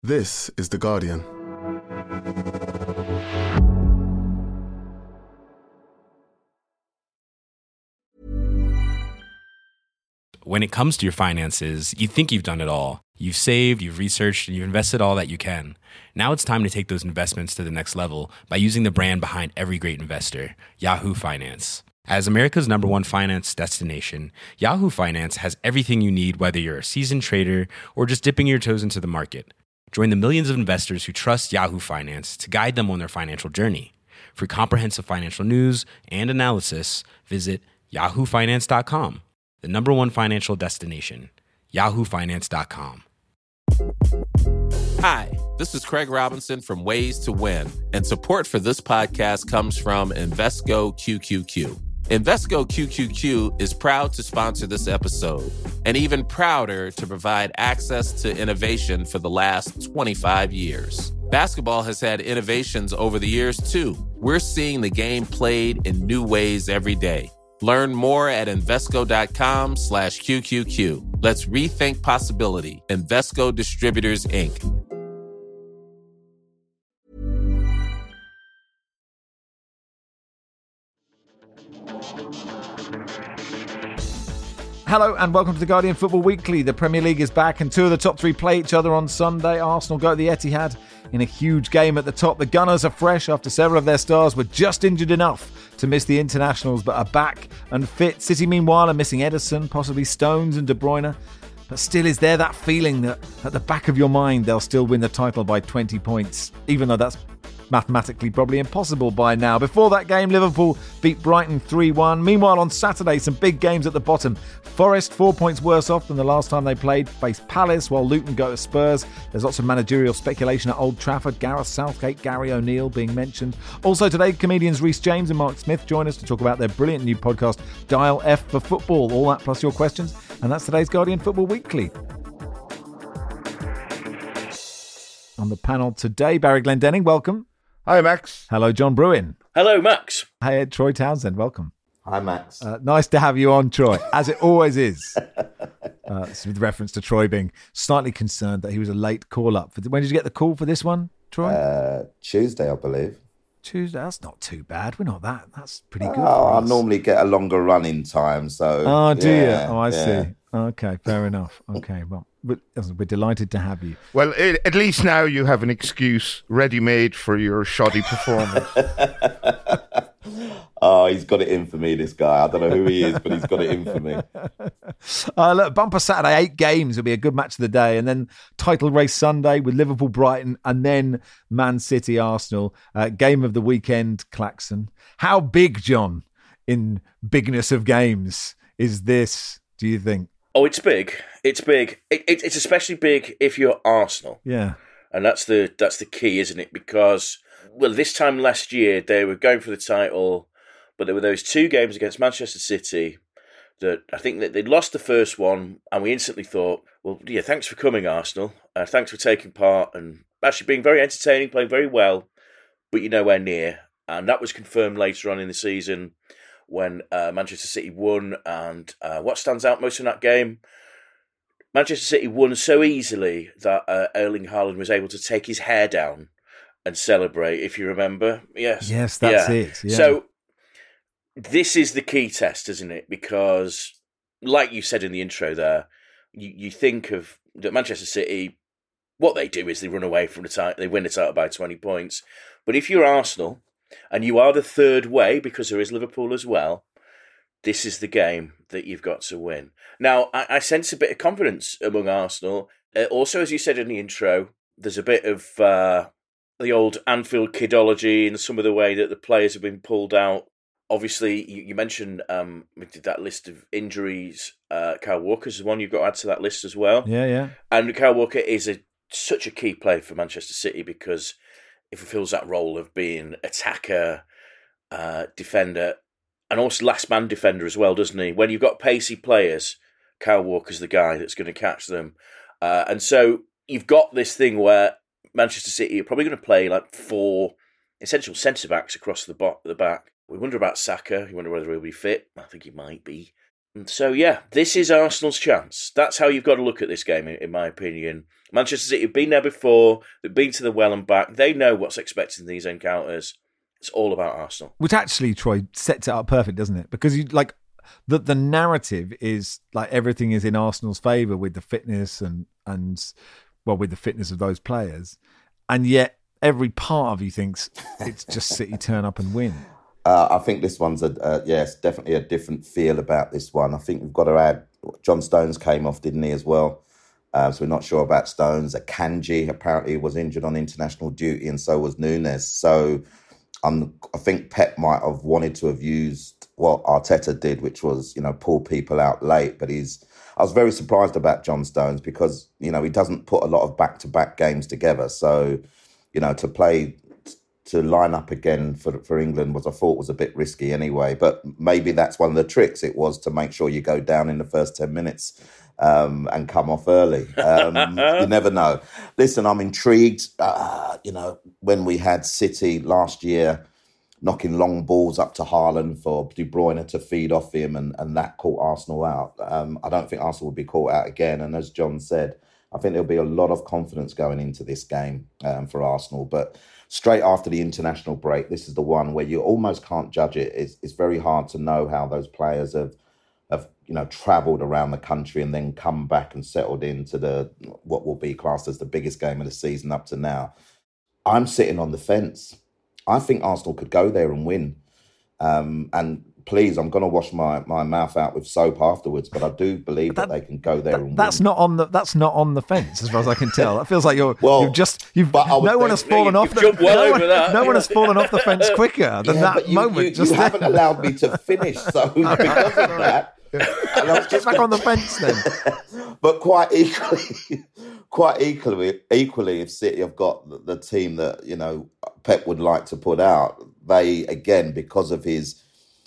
This is The Guardian. When it comes to your finances, you think you've done it all. You've saved, you've researched, and you've invested all that you can. Now it's time to take those investments to the next level by using the brand behind every great investor, Yahoo Finance. As America's #1 finance destination, Yahoo Finance has everything you need, whether you're a seasoned trader or just dipping your toes into the market. Join the millions of investors who trust Yahoo Finance to guide them on their financial journey. For comprehensive financial news and analysis, visit yahoofinance.com, the #1 financial destination, yahoofinance.com. Hi, this is Craig Robinson from Ways to Win, and support for this podcast comes from Invesco QQQ. Invesco QQQ is proud to sponsor this episode, and even prouder to provide access to innovation for the last 25 years. Basketball has had innovations over the years, too. We're seeing the game played in new ways every day. Learn more at Invesco.com/QQQ. Let's rethink possibility. Invesco Distributors, Inc. Hello and welcome to the Guardian Football Weekly. The Premier League is back and two of the top three play each other on Sunday. Arsenal go to the Etihad in a huge game at the top. The Gunners are fresh after several of their stars were just injured enough to miss the internationals but are back and fit. City, meanwhile, are missing Ederson, possibly Stones and De Bruyne. But still, is there that feeling that at the back of your mind they'll still win the title by 20 points, even though that's mathematically probably impossible by now? Before that game, Liverpool beat Brighton 3-1. Meanwhile, on Saturday, some big games at the bottom. Forest, 4 points worse off than the last time they played, face Palace, while Luton go to Spurs. There's lots of managerial speculation at Old Trafford. Gareth Southgate, Gary O'Neill being mentioned. Also today, comedians Rhys James and Mark Smith join us to talk about their brilliant new podcast, Dial F for Football. All that plus your questions. And that's today's Guardian Football Weekly. On the panel today, Barry Glendenning, welcome. Hi, Max. Hello, John Bruin. Hello, Max. Hey, Troy Townsend, welcome. Hi, Max. Nice to have you on, Troy, as it always is. This is with reference to Troy being slightly concerned that he was a late call-up. When did you get the call for this one, Troy? Tuesday, I believe. Tuesday? That's not too bad. We're not that. That's pretty good. I normally get a longer running time, so... Oh, do you? yeah, Oh, I yeah. see. Okay, fair enough. Okay, well, we're delighted to have you. Well, at least now you have an excuse ready-made for your shoddy performance. Oh, he's got it in for me, this guy. I don't know who he is, but he's got it in for me. Look, bumper Saturday, 8 games. It'll be a good match of the day. And then title race Sunday with Liverpool, Brighton, and then Man City, Arsenal. Game of the weekend, Claxon. How big, John, in bigness of games, is this, do you think? Oh, it's big. It's big. It's especially big if you're Arsenal. Yeah. And that's the key, isn't it? Because, well, this time last year, they were going for the title, but there were those 2 games against Manchester City that I think that they'd lost the first one, and we instantly thought, well, yeah, thanks for coming, Arsenal. Thanks for taking part and actually being very entertaining, playing very well, but you're nowhere near. And that was confirmed later on in the season when Manchester City won. And what stands out most in that game? Manchester City won so easily that Erling Haaland was able to take his hair down and celebrate, if you remember. Yes, that's it. Yeah. So this is the key test, isn't it? Because, like you said in the intro there, you think of that Manchester City, what they do is they run away from the title, they win the title by 20 points. But if you're Arsenal, and you are the third way, because there is Liverpool as well, this is the game that you've got to win. Now, I sense a bit of confidence among Arsenal. Also, as you said in the intro, there's a bit of the old Anfield kidology and some of the way that the players have been pulled out. Obviously, you mentioned we did that list of injuries. Kyle Walker's the one you've got to add to that list as well. Yeah. And Kyle Walker is such a key player for Manchester City because if he fills that role of being attacker, defender, and also last man defender as well, doesn't he? When you've got pacey players, Kyle Walker's the guy that's going to catch them. And so you've got this thing where Manchester City are probably going to play like 4 essential centre-backs across the back. We wonder about Saka. You wonder whether he'll be fit. I think he might be. So, this is Arsenal's chance. That's how you've got to look at this game, in my opinion. Manchester City have been there before. They've been to the well and back. They know what's expected in these encounters. It's all about Arsenal. Which actually, Troy, sets it up perfect, doesn't it? Because the narrative is like everything is in Arsenal's favour with the fitness and with the fitness of those players. And yet every part of you thinks it's just City turn up and win. I think this one's it's definitely a different feel about this one. I think we've got to add, John Stones came off, didn't he, as well? So we're not sure about Stones. Akanji apparently was injured on international duty, and so was Nunes. So I think Pep might have wanted to have used what Arteta did, which was, pull people out late. But I was very surprised about John Stones because, he doesn't put a lot of back-to-back games together. So, to line up again for England I thought was a bit risky anyway. But maybe that's one of the tricks. It was to make sure you go down in the first 10 minutes and come off early. You never know. Listen, I'm intrigued. When we had City last year knocking long balls up to Haaland for De Bruyne to feed off him and that caught Arsenal out. I don't think Arsenal will be caught out again. And as John said, I think there'll be a lot of confidence going into this game for Arsenal. But straight after the international break, this is the one where you almost can't judge it. It's very hard to know how those players have travelled around the country and then come back and settled into what will be classed as the biggest game of the season up to now. I'm sitting on the fence. I think Arsenal could go there and win. And please, I'm going to wash my mouth out with soap afterwards, but I do believe that they can go there and win. That's not on the fence, as far as I can tell. It feels like no one has fallen off the fence quicker than that moment. You haven't allowed me to finish, so because of that, get back on the fence then. But quite equally, if City have got the team that Pep would like to put out, they again, because of his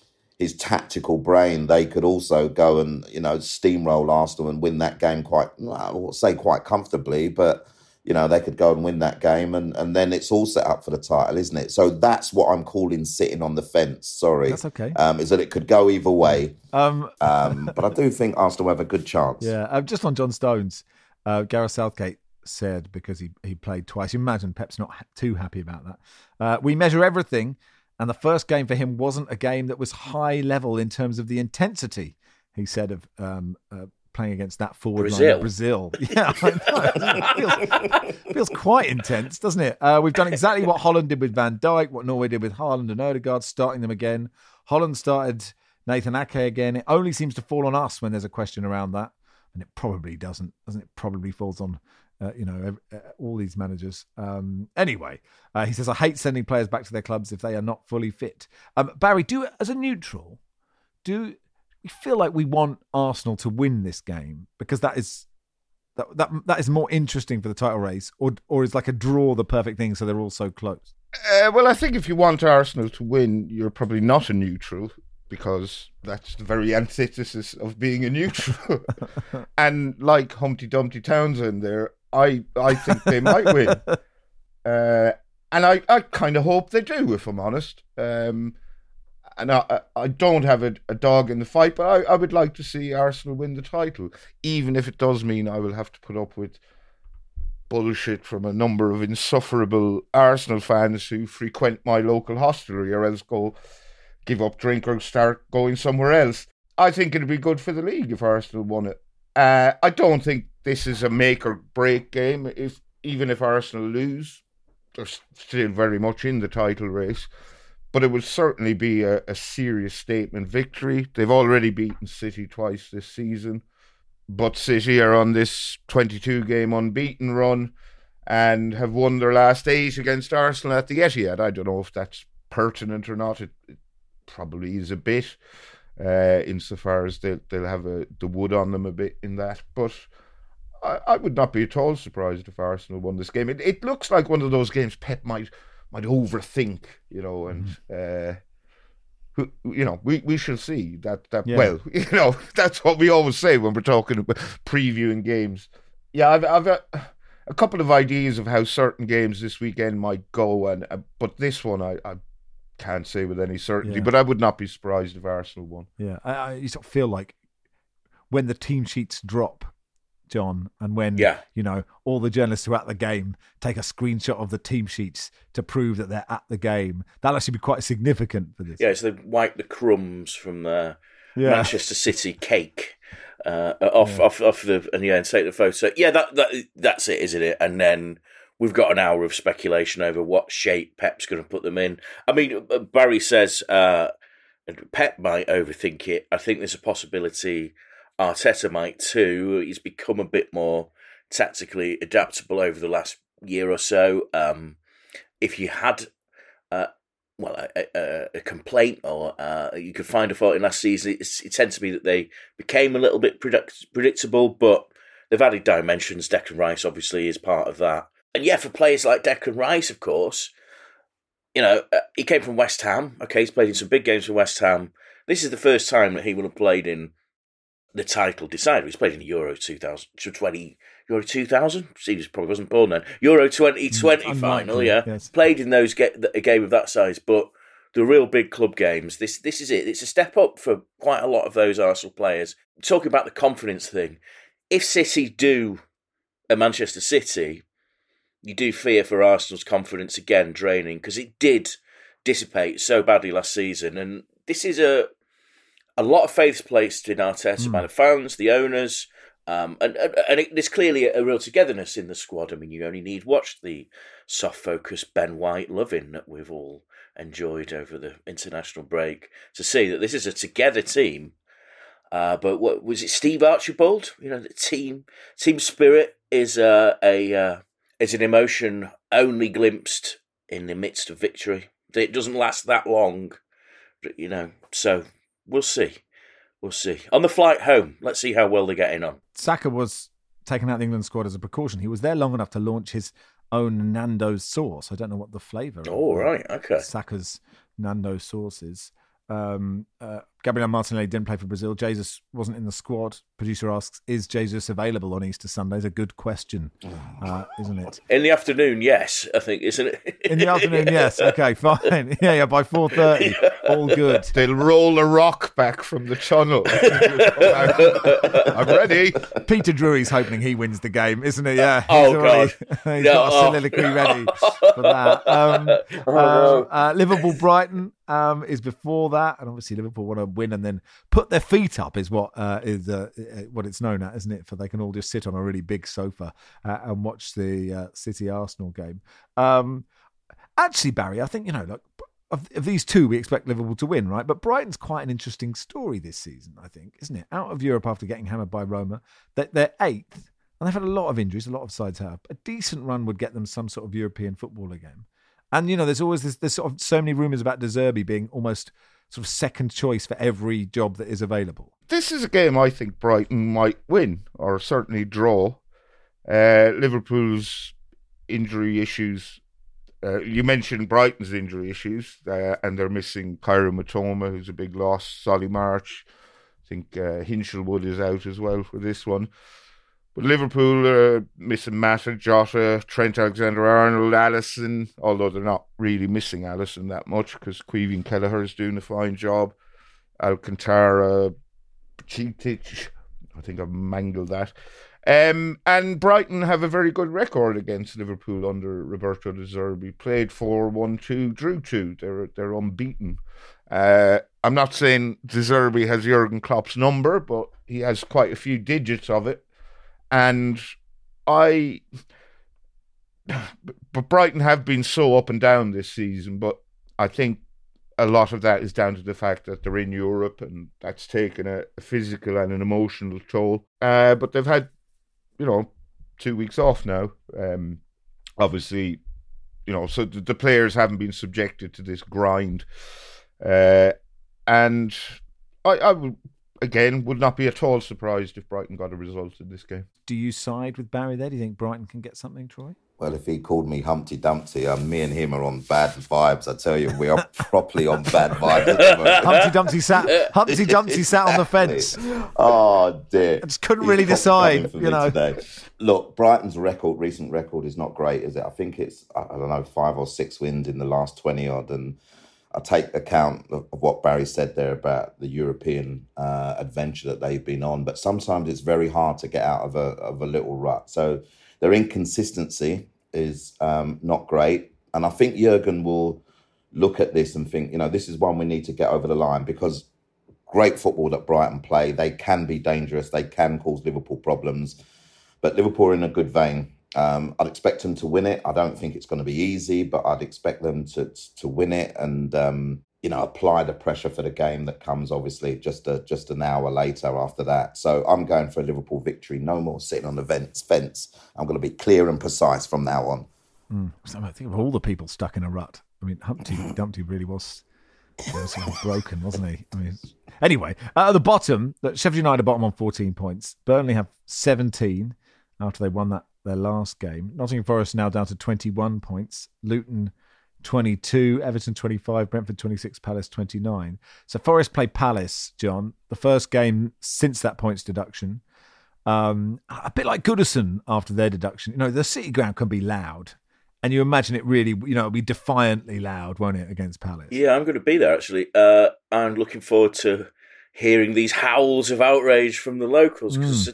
tactical brain, they could also go and steamroll Arsenal and win that game quite comfortably. But they could go and win that game, and then it's all set up for the title, isn't it? So that's what I'm calling sitting on the fence. Sorry, that's okay. Is that it could go either way. But I do think Arsenal have a good chance. Yeah. Just on John Stones, Gareth Southgate said, because he played twice. You imagine Pep's not too happy about that. We measure everything, and the first game for him wasn't a game that was high level in terms of the intensity, he said, of playing against that forward line of Brazil. Yeah, I know. Feels quite intense, doesn't it? We've done exactly what Holland did with Van Dijk, what Norway did with Haaland and Odegaard, starting them again. Holland started Nathan Ake again. It only seems to fall on us when there's a question around that. And it probably doesn't it? Probably falls on all these managers. Anyway, he says, I hate sending players back to their clubs if they are not fully fit. Barry, as a neutral, do you feel like we want Arsenal to win this game because that is more interesting for the title race, or is like a draw the perfect thing so they're all so close? Well, I think if you want Arsenal to win, you're probably not a neutral, because that's the very antithesis of being a neutral. And like Humpty Dumpty Townsend there, I think they might win. And I kind of hope they do, if I'm honest. And I don't have a dog in the fight, but I would like to see Arsenal win the title, even if it does mean I will have to put up with bullshit from a number of insufferable Arsenal fans who frequent my local hostelry or else go give up drink or start going somewhere else. I think it'd be good for the league if Arsenal won it. I don't think this is a make or break game. Even if Arsenal lose, they're still very much in the title race. But it would certainly be a serious statement victory. They've already beaten City twice this season, but City are on this 22-game unbeaten run and have won their last 8 against Arsenal at the Etihad. I don't know if that's pertinent or not. It probably is a bit, insofar as they'll have the wood on them a bit in that. But I would not be at all surprised if Arsenal won this game. It looks like one of those games Pep might overthink, and we shall see that. Yeah. Well, that's what we always say when we're talking about previewing games. Yeah, I've a couple of ideas of how certain games this weekend might go, but this one I can't say with any certainty. Yeah. But I would not be surprised if Arsenal won. Yeah, you sort of feel like when the team sheets drop, John, and when, all the journalists who are at the game take a screenshot of the team sheets to prove that they're at the game, that'll actually be quite significant for this. Yeah, so they wipe the crumbs from the Manchester City cake off the and take the photo. Yeah, that's it, isn't it? And then we've got an hour of speculation over what shape Pep's going to put them in. I mean, Barry says Pep might overthink it. I think there's a possibility Arteta might too. He's become a bit more tactically adaptable over the last year or so. If you had a complaint or you could find a fault in last season, it tends to be that they became a little bit predictable, but they've added dimensions. Declan Rice obviously is part of that. And for players like Declan Rice, of course, he came from West Ham. Okay, he's played in some big games for West Ham. This is the first time that he will have played in the title decider. He's played in Euro 2020, Euro 2000. He probably wasn't born then. Euro 2020 final, yes. Played in those a game of that size, but the real big club games. This is it. It's a step up for quite a lot of those Arsenal players. Talking about the confidence thing, if City do at Manchester City, you do fear for Arsenal's confidence again draining, because it did dissipate so badly last season, and this is a lot of faith placed in Arteta by the fans, the owners, and there's clearly a real togetherness in the squad. I mean, you only need watch the soft-focused Ben White loving that we've all enjoyed over the international break to see that this is a together team. But what was it, Steve Archibald? The team spirit is an emotion only glimpsed in the midst of victory. It doesn't last that long, so. We'll see. On the flight home, let's see how well they're getting on. Saka was taken out of the England squad as a precaution. He was there long enough to launch his own Nando's sauce. I don't know what the flavour of right, okay. Saka's Nando's sauce is. Gabriel Martinelli didn't play for Brazil. Jesus wasn't in the squad. Producer asks, is Jesus available on Easter Sunday? Is a good question, isn't it? In the afternoon, yes, I think, isn't it? In the afternoon, yes. Okay, fine. Yeah, by 4:30, all good. They'll roll a rock back from the tunnel. I'm ready. Peter Drury's hoping he wins the game, isn't he? Yeah. God. He's got a soliloquy ready for that. Liverpool-Brighton is before that, and obviously Liverpool want to win and then put their feet up is what it's known at, isn't it? For they can all just sit on a really big sofa and watch the City Arsenal game. Actually, Barry, I think of these two, we expect Liverpool to win, right? But Brighton's quite an interesting story this season, I think, isn't it? Out of Europe after getting hammered by Roma, they're eighth, and they've had a lot of injuries. A lot of sides have. A decent run would get them some sort of European football again. And there's always there's sort of so many rumours about De Zerbi being almost sort of second choice for every job that is available. This is a game I think Brighton might win, or certainly draw. Liverpool's injury issues. You mentioned Brighton's injury issues, and they're missing Cairo Matoma, who's a big loss. Solly March. I think Hinchelwood is out as well for this one. But Liverpool missing Mata, Jota, Trent Alexander-Arnold, Alisson, although they're not really missing Alisson that much because Caoimhín Kelleher is doing a fine job. Alcantara, Citic, I think I've mangled that. And Brighton have a very good record against Liverpool under Roberto De Zerbi. Played 4-1-2, drew 2. They're unbeaten. I'm not saying De Zerbi has Jurgen Klopp's number, but he has quite a few digits of it. And but Brighton have been so up and down this season, but I think a lot of that is down to the fact that they're in Europe and that's taken a physical and an emotional toll. But they've had, 2 weeks off now. Obviously, so the players haven't been subjected to this grind. And I would not be at all surprised if Brighton got a result in this game. Do you side with Barry there? Do you think Brighton can get something, Troy? Well, if he called me Humpty Dumpty, me and him are on bad vibes. I tell you, we are properly on bad vibes. Humpty Dumpty sat on the fence. Oh dear! I just couldn't really decide. Today. Look, Brighton's recent record is not great, is it? I think it's 5 or 6 wins in the last 20 odd, and I take account of what Barry said there about the European adventure that they've been on, but sometimes it's very hard to get out of a little rut. So their inconsistency is not great. And I think Jurgen will look at this and think, this is one we need to get over the line, because great football that Brighton play, they can be dangerous, they can cause Liverpool problems, but Liverpool are in a good vein. I'd expect them to win it. I don't think it's going to be easy, but I'd expect them to win it and apply the pressure for the game that comes obviously just an hour later after that. So I'm going for a Liverpool victory. No more sitting on the fence. I'm going to be clear and precise from now on. I think of all the people stuck in a rut. I mean, Humpty Dumpty really was sort of broken, wasn't he? I mean, anyway, at the bottom, Sheffield United are bottom on 14 points. Burnley have 17 after they won their last game. Nottingham Forest now down to 21 points. Luton 22, Everton 25, Brentford 26, Palace 29. So Forest play Palace, John, the first game since that points deduction. A bit like Goodison after their deduction. The City ground can be loud. And you imagine it really, it'll be defiantly loud, won't it, against Palace? Yeah, I'm going to be there, actually. I'm looking forward to hearing these howls of outrage from the locals. Because,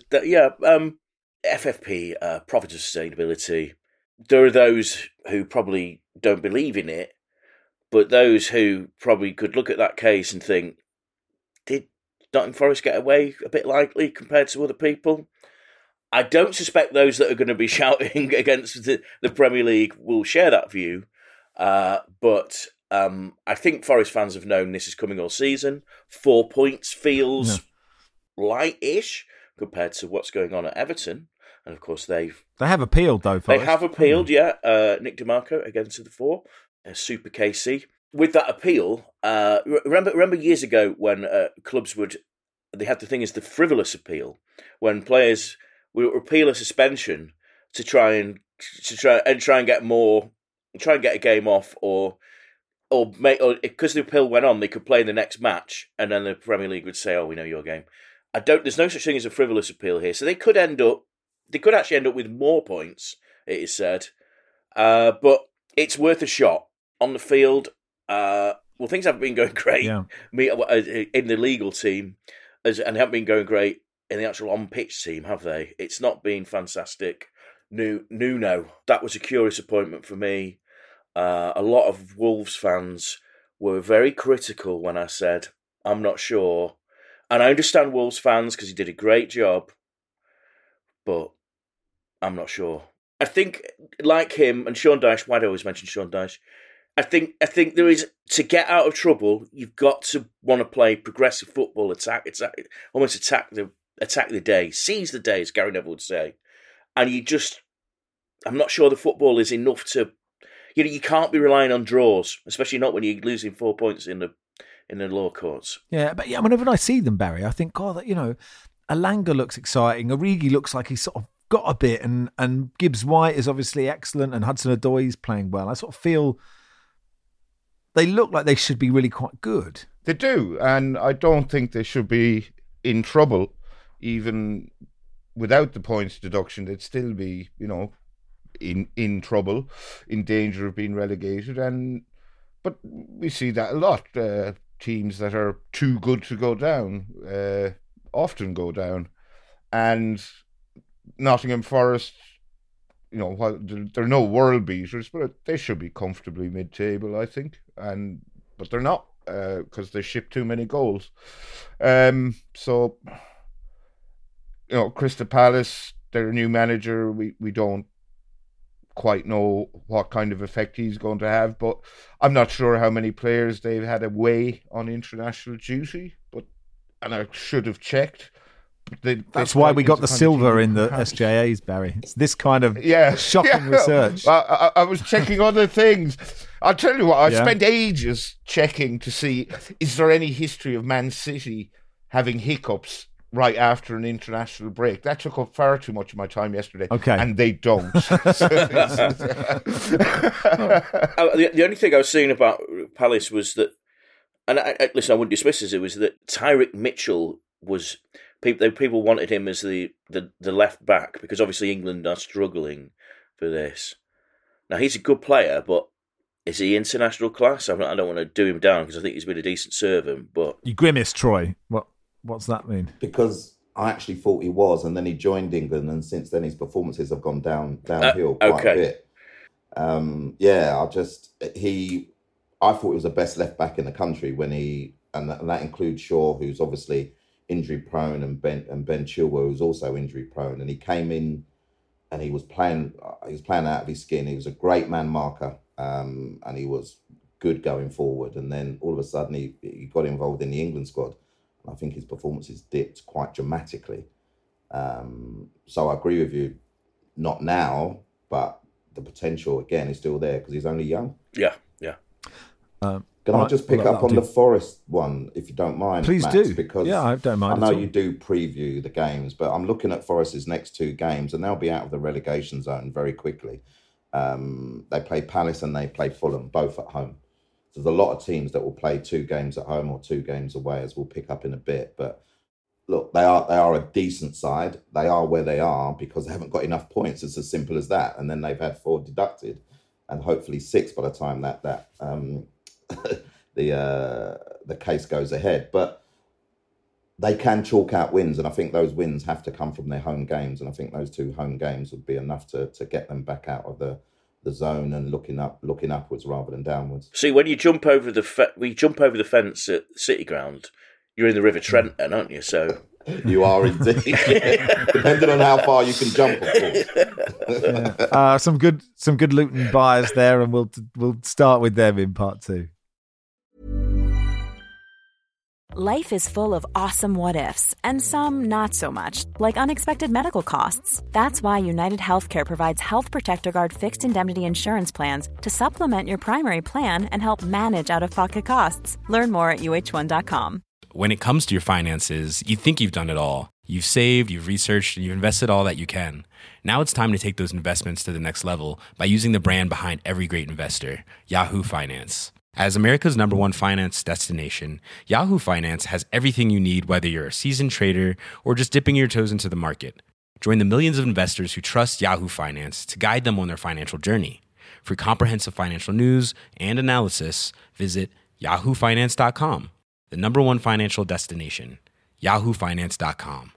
FFP, profit and sustainability, there are those who probably don't believe in it, but those who probably could look at that case and think, did Nottingham Forest get away a bit lightly compared to other people? I don't suspect those that are going to be shouting against the Premier League will share that view, but I think Forest fans have known this is coming all season. 4 points feels light-ish compared to what's going on at Everton. And of course, they have appealed, though, Forest. They have appealed, yeah. Nick DeMarco again to the fore. Super Casey. With that appeal, remember years ago when clubs they had the thing as the frivolous appeal, when players would appeal a suspension to try and get a game off, or because the appeal went on, they could play in the next match, and then the Premier League would say, "Oh, we know your game." There's no such thing as a frivolous appeal here, so they could actually end up with more points. It is said, but it's worth a shot on the field. Things haven't been going great. Yeah. In the legal team, and haven't been going great in the actual on-pitch team, have they? It's not been fantastic. Nuno, that was a curious appointment for me. A lot of Wolves fans were very critical when I said, I'm not sure. And I understand Wolves fans because he did a great job, but I'm not sure. I think, like him and Sean Dyche, why do I always mention Sean Dyche? I think there is, to get out of trouble, you've got to want to play progressive football, attack the day, seize the day, as Gary Neville would say. And I'm not sure the football is enough to, you can't be relying on draws, especially not when you're losing 4 points in the lower courts. Yeah, but whenever I see them, Barry, I think, God, Alanga looks exciting. Origi looks like he's sort of got a bit, and Gibbs White is obviously excellent, and Hudson-Odoi's playing well. I sort of feel they look like they should be really quite good. They do, and I don't think they should be in trouble. Even without the points deduction, they'd still be, in trouble, in danger of being relegated. But we see that a lot. Teams that are too good to go down often go down. And Nottingham Forest, while they're no world beaters, but they should be comfortably mid-table, I think. But they're not, because they ship too many goals. So, Crystal Palace, their new manager, we don't quite know what kind of effect he's going to have, but I'm not sure how many players they've had away on international duty, and I should have checked. That's why we got the silver in the SJAs, Barry. It's this kind of shocking research. I was checking other things. I'll tell you what, I spent ages checking to see, is there any history of Man City having hiccups right after an international break? That took up far too much of my time yesterday. Okay. And they don't. The only thing I was saying about Palace was that, and I wouldn't dismiss this, it was that Tyrick Mitchell was... People wanted him as the left back, because obviously England are struggling for this. Now, he's a good player, but Is he international class? I don't want to do him down because I think he's been a decent servant. But You grimace, Troy. What's that mean? Because I actually thought he was, and then he joined England, and since then his performances have gone downhill quite a bit. I thought he was the best left back in the country when and that includes Shaw, who's obviously injury prone, and Ben Chilwell, who's also injury prone, and he came in and he was playing out of his skin. He was a great man marker, and he was good going forward. And then all of a sudden he got involved in the England squad. I think his performances dipped quite dramatically. So I agree with you, not now, but the potential again is still there because he's only young. Yeah. Can I just pick up on the Forest one, if you don't mind? Please Max, do. Because I don't mind. I know you do preview the games, but I'm looking at Forest's next 2 games, and they'll be out of the relegation zone very quickly. They play Palace and they play Fulham, both at home. So there's a lot of teams that will play 2 games at home or 2 games away, as we'll pick up in a bit. But look, they are a decent side. They are where they are because they haven't got enough points. It's as simple as that. And then they've had 4 deducted, and hopefully 6 by the time that the case goes ahead. But they can chalk out wins, and I think those wins have to come from their home games. And I think those 2 home games would be enough to get them back out of the zone and looking upwards rather than downwards. See, when you jump over the fence at City Ground, you're in the River Trent, then, aren't you? So you are indeed, depending on how far you can jump, of course. Some good Luton buyers there, and we'll start with them in part 2. Life is full of awesome what-ifs, and some not so much, like unexpected medical costs. That's why United Healthcare provides Health Protector Guard fixed indemnity insurance plans to supplement your primary plan and help manage out-of-pocket costs. Learn more at uh1.com. When it comes to your finances, you think you've done it all. You've saved, you've researched, and you've invested all that you can. Now it's time to take those investments to the next level by using the brand behind every great investor, Yahoo Finance. As America's #1 finance destination, Yahoo Finance has everything you need, whether you're a seasoned trader or just dipping your toes into the market. Join the millions of investors who trust Yahoo Finance to guide them on their financial journey. For comprehensive financial news and analysis, visit yahoofinance.com, the #1 financial destination, yahoofinance.com.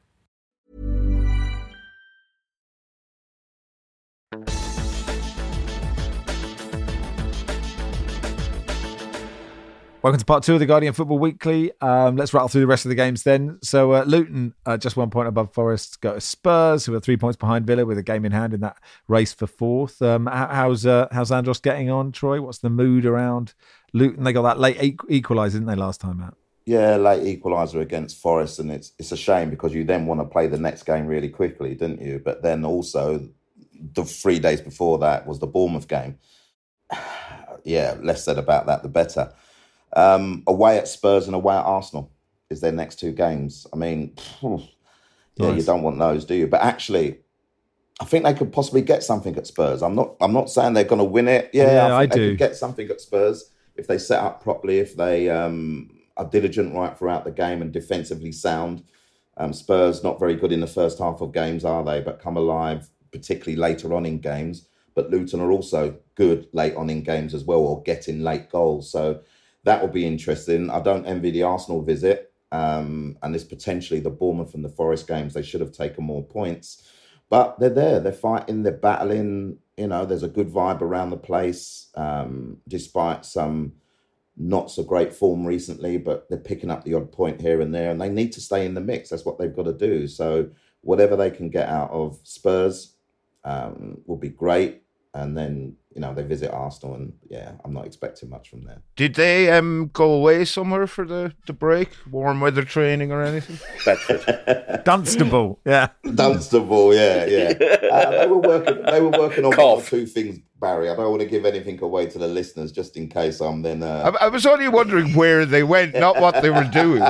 Welcome to part 2 of the Guardian Football Weekly. Let's rattle through the rest of the games then. So Luton, just 1 point above Forest, go to Spurs, who are 3 points behind Villa with a game in hand in that race for 4th. How's Andros getting on, Troy? What's the mood around Luton? They got that late equaliser, didn't they, last time out? Yeah, late equaliser against Forest, and it's a shame because you then want to play the next game really quickly, didn't you? But then also, the 3 days before that was the Bournemouth game. Yeah, less said about that, the better. Away at Spurs and away at Arsenal is their next 2 games. I mean, nice. You don't want those, do you? But actually, I think they could possibly get something at Spurs. I'm not saying they're going to win it. Yeah, I think they could get something at Spurs if they set up properly, if they are diligent right throughout the game and defensively sound. Spurs not very good in the first half of games, are they? But come alive, particularly later on in games. But Luton are also good late on in games as well, or getting late goals. So that will be interesting. I don't envy the Arsenal visit. And this potentially the Bournemouth and the Forest games. They should have taken more points. But they're there. They're fighting. They're battling. You know, there's a good vibe around the place, despite some not so great form recently. But they're picking up the odd point here and there. And they need to stay in the mix. That's what they've got to do. So whatever they can get out of Spurs will be great. And then, you know, they visit Arsenal, and I'm not expecting much from there. Did they go away somewhere for the break? Warm weather training or anything? Bedford. Dunstable, yeah. Dunstable, yeah. They were working on 1 or 2 things, Barry. I don't want to give anything away to the listeners, just in case I'm then. I was only wondering where they went, not what they were doing.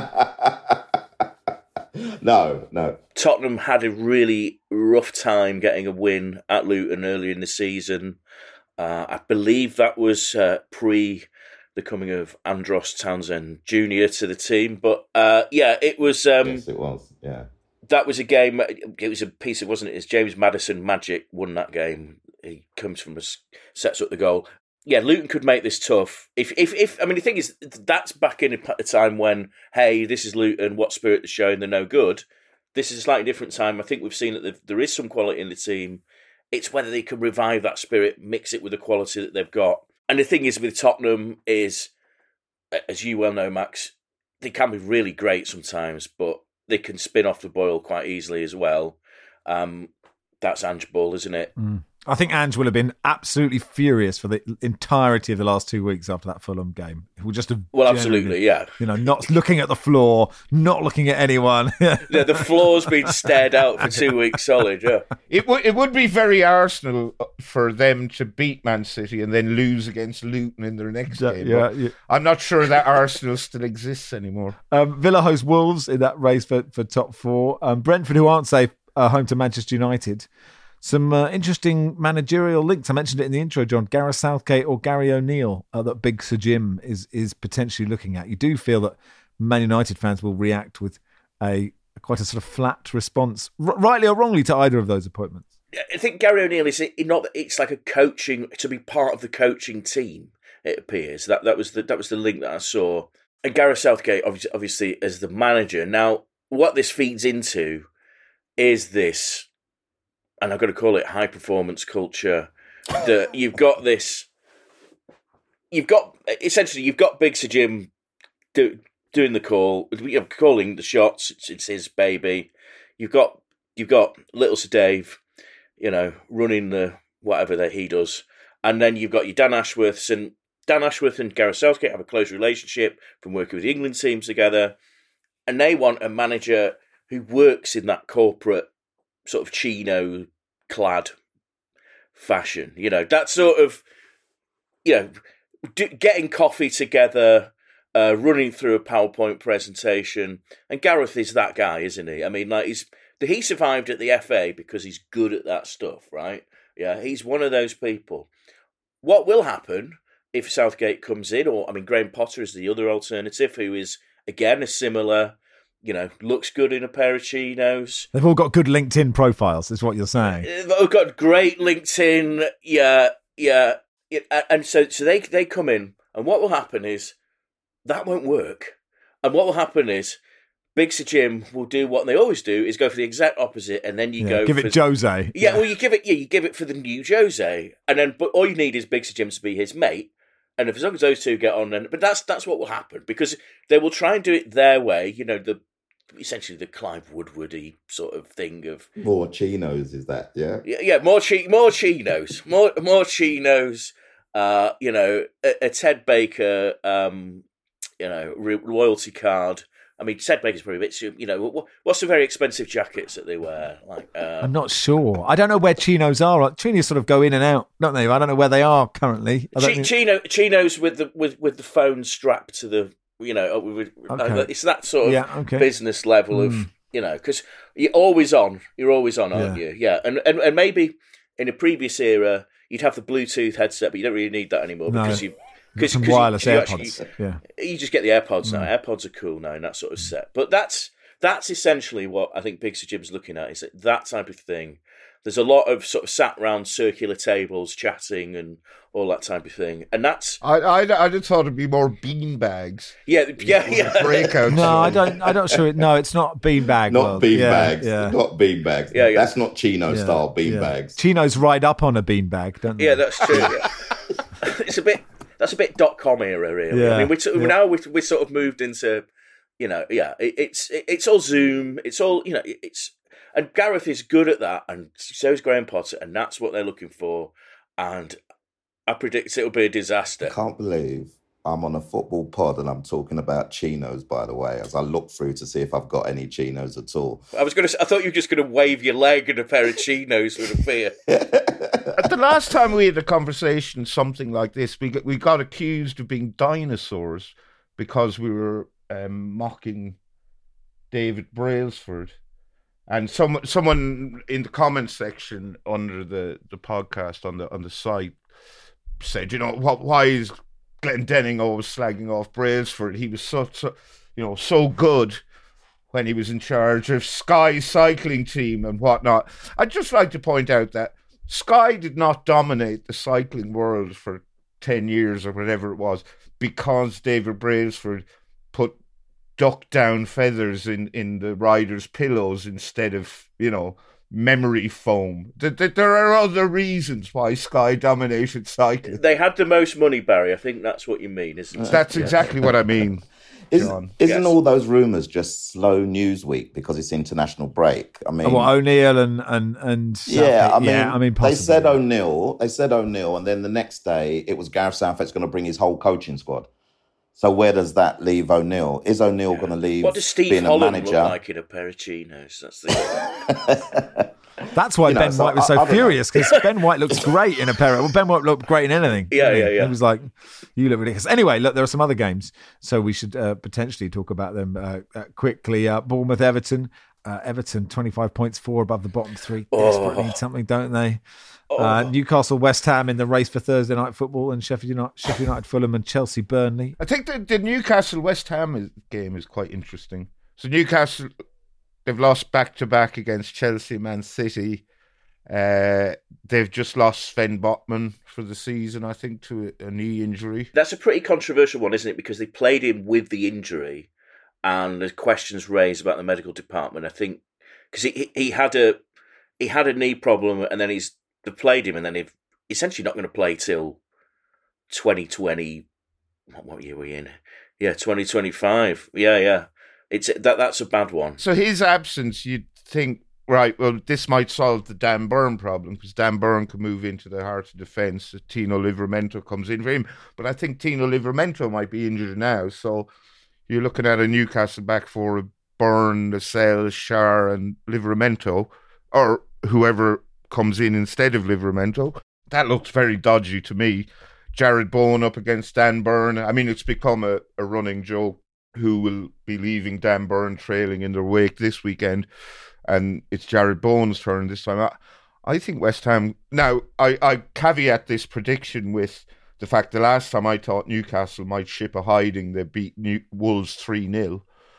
No. Tottenham had a really rough time getting a win at Luton earlier in the season. I believe that was pre the coming of Andros Townsend Jr. to the team. But it was. Yes, it was. Yeah, that was a game. It was a piece of, wasn't it? It's James Maddison magic won that game. He comes from sets up the goal. Luton could make this tough. If I mean, the thing is, that's back in a time when, hey, this is Luton, what spirit they're showing, they're no good. This is a slightly different time. I think we've seen that there is some quality in the team. It's whether they can revive that spirit, mix it with the quality that they've got. And the thing is with Tottenham is, as you well know, Max, they can be really great sometimes, but they can spin off the boil quite easily as well. That's Ange Bull, isn't it? I think Ange will have been absolutely furious for the entirety of the last 2 weeks after that Fulham game. He will just have absolutely, yeah. Not looking at the floor, not looking at anyone. The floor's been stared out for 2 weeks solid, yeah. It would be very Arsenal for them to beat Man City and then lose against Luton in their next game. Yeah. I'm not sure that Arsenal still exists anymore. Villa host Wolves in that race for top four. Brentford, who aren't safe, home to Manchester United. Some interesting managerial links. I mentioned it in the intro, John. Gareth Southgate or Gary O'Neill that Big Sir Jim is potentially looking at. You do feel that Man United fans will react with quite a sort of flat response, rightly or wrongly, to either of those appointments. I think Gary O'Neill is not that it's like a coaching to be part of the coaching team. It appears that was the link that I saw. And Gareth Southgate, obviously, as the manager. Now, what this feeds into is this. And I've got to call it high performance culture. That you've got Big Sir Jim doing the call, calling the shots. It's his baby. You've got Little Sir Dave, running the whatever that he does, and then you've got your Dan Ashworths, and Dan Ashworth and Gareth Southgate have a close relationship from working with the England teams together, and they want a manager who works in that corporate sort of chino-clad fashion. That sort of, getting coffee together, running through a PowerPoint presentation. And Gareth is that guy, isn't he? I mean, he survived at the FA because he's good at that stuff, right? Yeah, he's one of those people. What will happen if Southgate comes in, Graham Potter is the other alternative, who is, again, a similar... looks good in a pair of chinos. They've all got good LinkedIn profiles, is what you're saying. They've all got great LinkedIn, yeah. And so they come in, and what will happen is that won't work. And what will happen is Big Sir Jim will do what they always do, is go for the exact opposite, and then you go give it Jose. Yeah, well, you give it for the new Jose, and then but all you need is Big Sir Jim to be his mate. And as long as those two get on, but that's what will happen, because they will try and do it their way. Essentially the Clive Woodwardy sort of thing of more chinos. Is that more chinos, more chinos. A Ted Baker, loyalty card. I mean, Ted Baker's probably a bit. What's the very expensive jackets that they wear? I'm not sure. I don't know where chinos are. Chinos sort of go in and out, don't they? I don't know where they are currently. Chinos with the phone strapped to the. Okay. It's that sort of business level of, because you're always on, aren't you? Yeah. And maybe in a previous era, you'd have the Bluetooth headset, but you don't really need that anymore because some wireless AirPods. You just get the AirPods now. AirPods are cool now in that sort of set. But that's essentially what I think Big Sir Jim's looking at, is that type of thing. There's a lot of sort of sat round circular tables chatting and all that type of thing, and that's. I just thought it'd be more bean bags. Yeah. Breakout. No, I don't sure. No, it's not bean bag. Not bean bags. Yeah. Not bean bags. Yeah. That's not Chino style bean bags. Chinos ride up on a bean bag, don't they? Yeah, that's true. Yeah. That's a bit .com era, really. Yeah. I mean, now we're sort of moved into, it's all Zoom. It's all it's. And Gareth is good at that, and so is Graham Potter, and that's what they're looking for. And I predict it'll be a disaster. I can't believe I'm on a football pod and I'm talking about chinos, by the way, as I look through to see if I've got any chinos at all. I thought you were just going to wave your leg and a pair of chinos with a fear. The last time we had a conversation, something like this, we got accused of being dinosaurs because we were mocking David Brailsford. And someone in the comments section under the podcast on the site said, why is Glendenning always slagging off Brailsford? He was so good when he was in charge of Sky's cycling team and whatnot. I'd just like to point out that Sky did not dominate the cycling world for 10 years or whatever it was, because David Brailsford put duck down feathers in the riders' pillows instead of, memory foam. There are other reasons why Sky dominated cycling. They had the most money, Barry. I think that's what you mean, isn't it? That's exactly what I mean. Isn't all those rumours just slow news week because it's international break? I mean, O'Neill and possibly. They said O'Neill, and then the next day it was Gareth Southgate's going to bring his whole coaching squad. So where does that leave O'Neill? Is O'Neill going to leave? What does Steve being Holland a manager? look like in a pair of chinos? That's the That's why Ben White was so furious, because Ben White looks great in a pair of... Well, Ben White looked great in anything. Yeah. He was like, you look ridiculous. Anyway, look, there are some other games, so we should potentially talk about them quickly. Bournemouth-Everton. Everton, 25 points, 4 above the bottom 3. Desperately need something, don't they? Newcastle-West Ham in the race for Thursday night football, and Sheffield United-Fulham, and Chelsea-Burnley. I think the Newcastle-West Ham game is quite interesting. So Newcastle... They've lost back-to-back against Chelsea, Man City. They've just lost Sven Botman for the season, I think, to a knee injury. That's a pretty controversial one, isn't it? Because they played him with the injury, and there's questions raised about the medical department. I think because he had a knee problem, and then they played him, and then they've essentially not going to play till 2020. What year are we in? Yeah, 2025. Yeah. That's a bad one. So his absence, you'd think, right, well, this might solve the Dan Burn problem, because Dan Burn can move into the heart of defence. Tino Livramento comes in for him. But I think Tino Livramento might be injured now. So you're looking at a Newcastle back four of Burn, Lascelles, Schär and Livramento, or whoever comes in instead of Livramento. That looks very dodgy to me. Jared Bowen up against Dan Burn. I mean, it's become a running joke who will be leaving Dan Burn trailing in their wake this weekend, and it's Jared Bowen's turn this time. I think West Ham... Now, I caveat this prediction with the fact the last time I thought Newcastle might ship a hiding, they beat Wolves 3-0.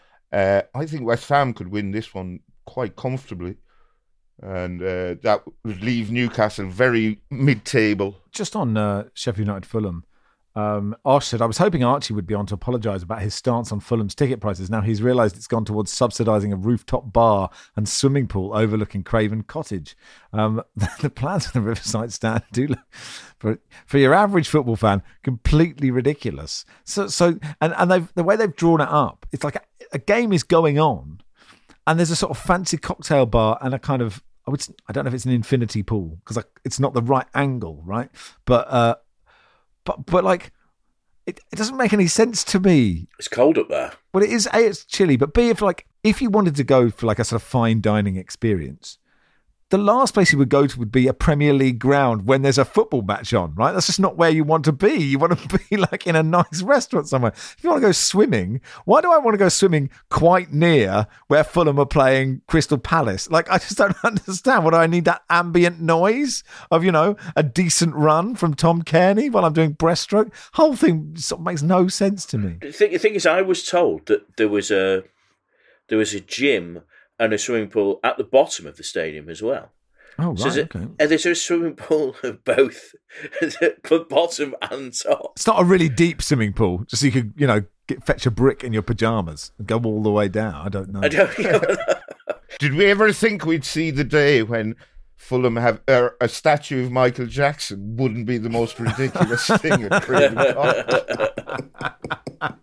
I think West Ham could win this one quite comfortably, and that would leave Newcastle very mid-table. Just on Sheffield United-Fulham, Arch said, I was hoping Archie would be on to apologise about his stance on Fulham's ticket prices. Now he's realised it's gone towards subsidising a rooftop bar and swimming pool overlooking Craven Cottage. The plans for the Riverside stand do look, for your average football fan, completely ridiculous. So and the way they've drawn it up, it's like a game is going on, and there's a sort of fancy cocktail bar and a kind of, I don't know if it's an infinity pool because it's not the right angle, right? But like, it doesn't make any sense to me. It's cold up there. Well, it is. A, it's chilly, but B, if you wanted to go for like a sort of fine dining experience, the last place you would go to would be a Premier League ground when there's a football match on, right? That's just not where you want to be. You want to be like in a nice restaurant somewhere. If you want to go swimming, why do I want to go swimming quite near where Fulham are playing Crystal Palace? Like, I just don't understand. What do I need, that ambient noise of, a decent run from Tom Kearney while I'm doing breaststroke? Whole thing sort of makes no sense to me. The thing is, I was told that there was a gym and a swimming pool at the bottom of the stadium as well. Oh, right, so okay. There's a swimming pool of both the bottom and top. It's not a really deep swimming pool, just so you could, fetch a brick in your pyjamas and go all the way down. I don't know. Did we ever think we'd see the day when Fulham have a statue of Michael Jackson wouldn't be the most ridiculous thing at Craven Cottage?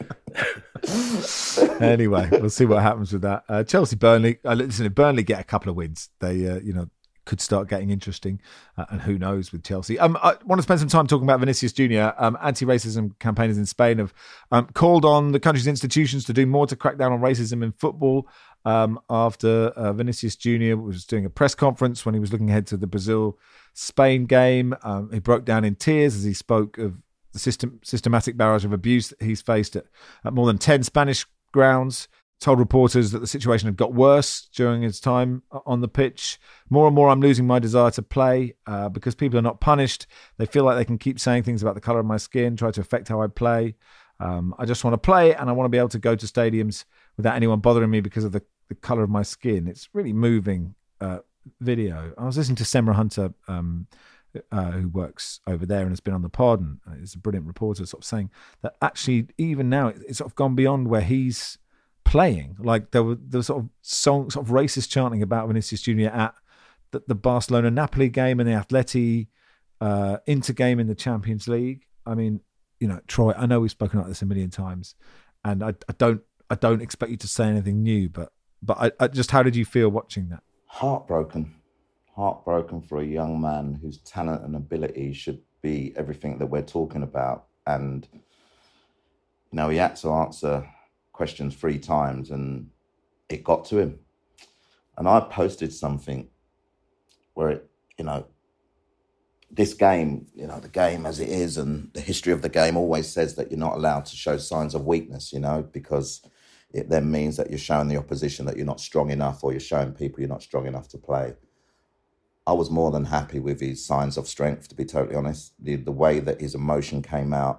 Anyway, we'll see what happens with that. Chelsea-Burnley. Listen, if Burnley get a couple of wins, they could start getting interesting, and who knows with Chelsea. I want to spend some time talking about Vinicius Junior. Anti-racism campaigners in Spain have called on the country's institutions to do more to crack down on racism in football. After Vinicius Junior was doing a press conference when he was looking ahead to the Brazil-Spain game, he broke down in tears as he spoke of the systematic barrage of abuse that he's faced at more than 10 Spanish grounds. Told reporters that the situation had got worse during his time on the pitch. More and more, I'm losing my desire to play because people are not punished. They feel like they can keep saying things about the colour of my skin, try to affect how I play. I just want to play, and I want to be able to go to stadiums without anyone bothering me because of the colour of my skin. It's really moving video. I was listening to Semra Hunter who works over there and has been on the pod and is a brilliant reporter, sort of saying that actually even now it's sort of gone beyond where he's playing. Like there was sort of racist chanting about Vinicius Junior at the Barcelona Napoli game and the Atleti Inter game in the Champions League. I mean, you know, Troy, I know we've spoken about this a million times, and I don't expect you to say anything new, but I just, how did you feel watching that? Heartbroken for a young man whose talent and ability should be everything that we're talking about. And, you know, he had to answer questions 3 times and it got to him. And I posted something where it, you know, this game, you know, the game as it is and the history of the game always says that you're not allowed to show signs of weakness, you know, because it then means that you're showing the opposition that you're not strong enough, or you're showing people you're not strong enough to play. I was more than happy with his signs of strength, to be totally honest. The way that his emotion came out,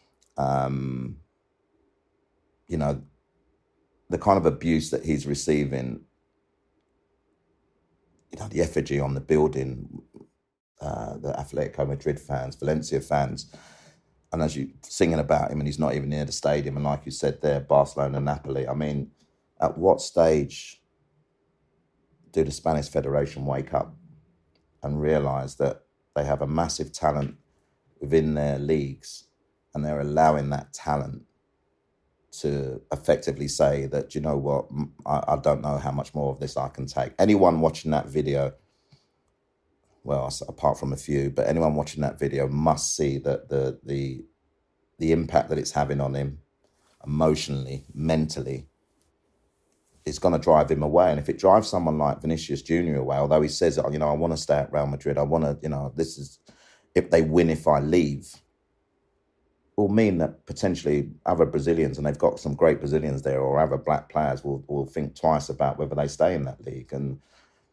you know, the kind of abuse that he's receiving, you know, the effigy on the building, the Atletico Madrid fans, Valencia fans, and as you singing about him and he's not even near the stadium, and like you said there, Barcelona, Napoli. I mean, at what stage do the Spanish Federation wake up and realise that they have a massive talent within their leagues and they're allowing that talent to effectively say that, you know what, I don't know how much more of this I can take. Anyone watching that video, well, apart from a few, but anyone watching that video must see that the impact that it's having on him emotionally, mentally, it's going to drive him away. And if it drives someone like Vinicius Junior away, although he says, you know, I want to stay at Real Madrid, I want to, you know, this is, if they win, if I leave, will mean that potentially other Brazilians, and they've got some great Brazilians there, or other black players will think twice about whether they stay in that league. And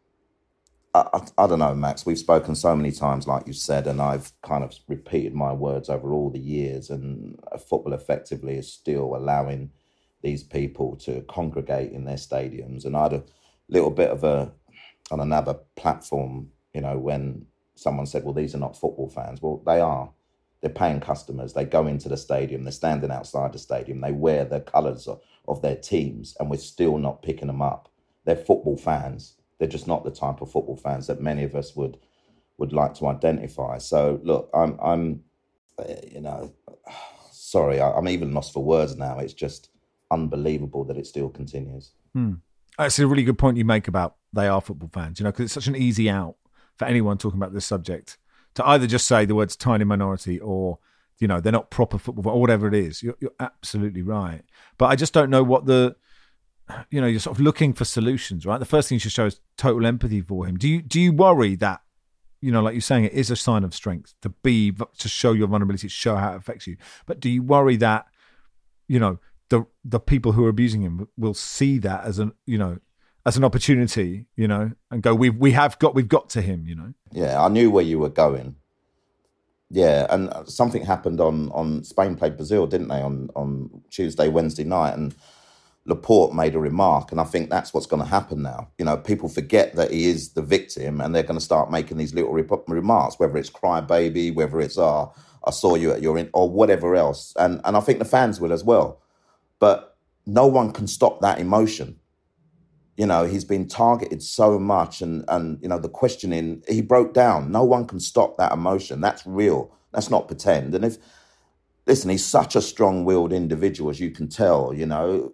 I don't know, Max, we've spoken so many times, like you said, and I've kind of repeated my words over all the years, and football effectively is still allowing these people to congregate in their stadiums. And I had a little bit of on another platform, you know, when someone said, well, these are not football fans. Well, they are. They're paying customers. They go into the stadium. They're standing outside the stadium. They wear the colours of their teams, and we're still not picking them up. They're football fans. They're just not the type of football fans that many of us would like to identify. So, look, I'm you know, sorry, I'm even lost for words now. It's just unbelievable that it still continues. That's a really good point you make about they are football fans, you know, because it's such an easy out for anyone talking about this subject to either just say the words tiny minority or, you know, they're not proper football or whatever it is. You're absolutely right. But I just don't know what you know, you're sort of looking for solutions, right? The first thing you should show is total empathy for him. Do you worry that, you know, like you're saying, it is a sign of strength to show your vulnerability, to show how it affects you. But do you worry that, you know, the people who are abusing him will see that as an opportunity, you know, and go, we've got to him, you know? Yeah, I knew where you were going. Yeah, and something happened on Spain played Brazil, didn't they, on Tuesday, Wednesday night, and Laporte made a remark, and I think that's what's going to happen now. You know, people forget that he is the victim, and they're going to start making these little remarks, whether it's cry baby, whether it's I saw you at your or whatever else, and I think the fans will as well. But no one can stop that emotion. You know, he's been targeted so much, and you know, the questioning, he broke down. No one can stop that emotion. That's real. That's not pretend. And listen, he's such a strong-willed individual, as you can tell, you know.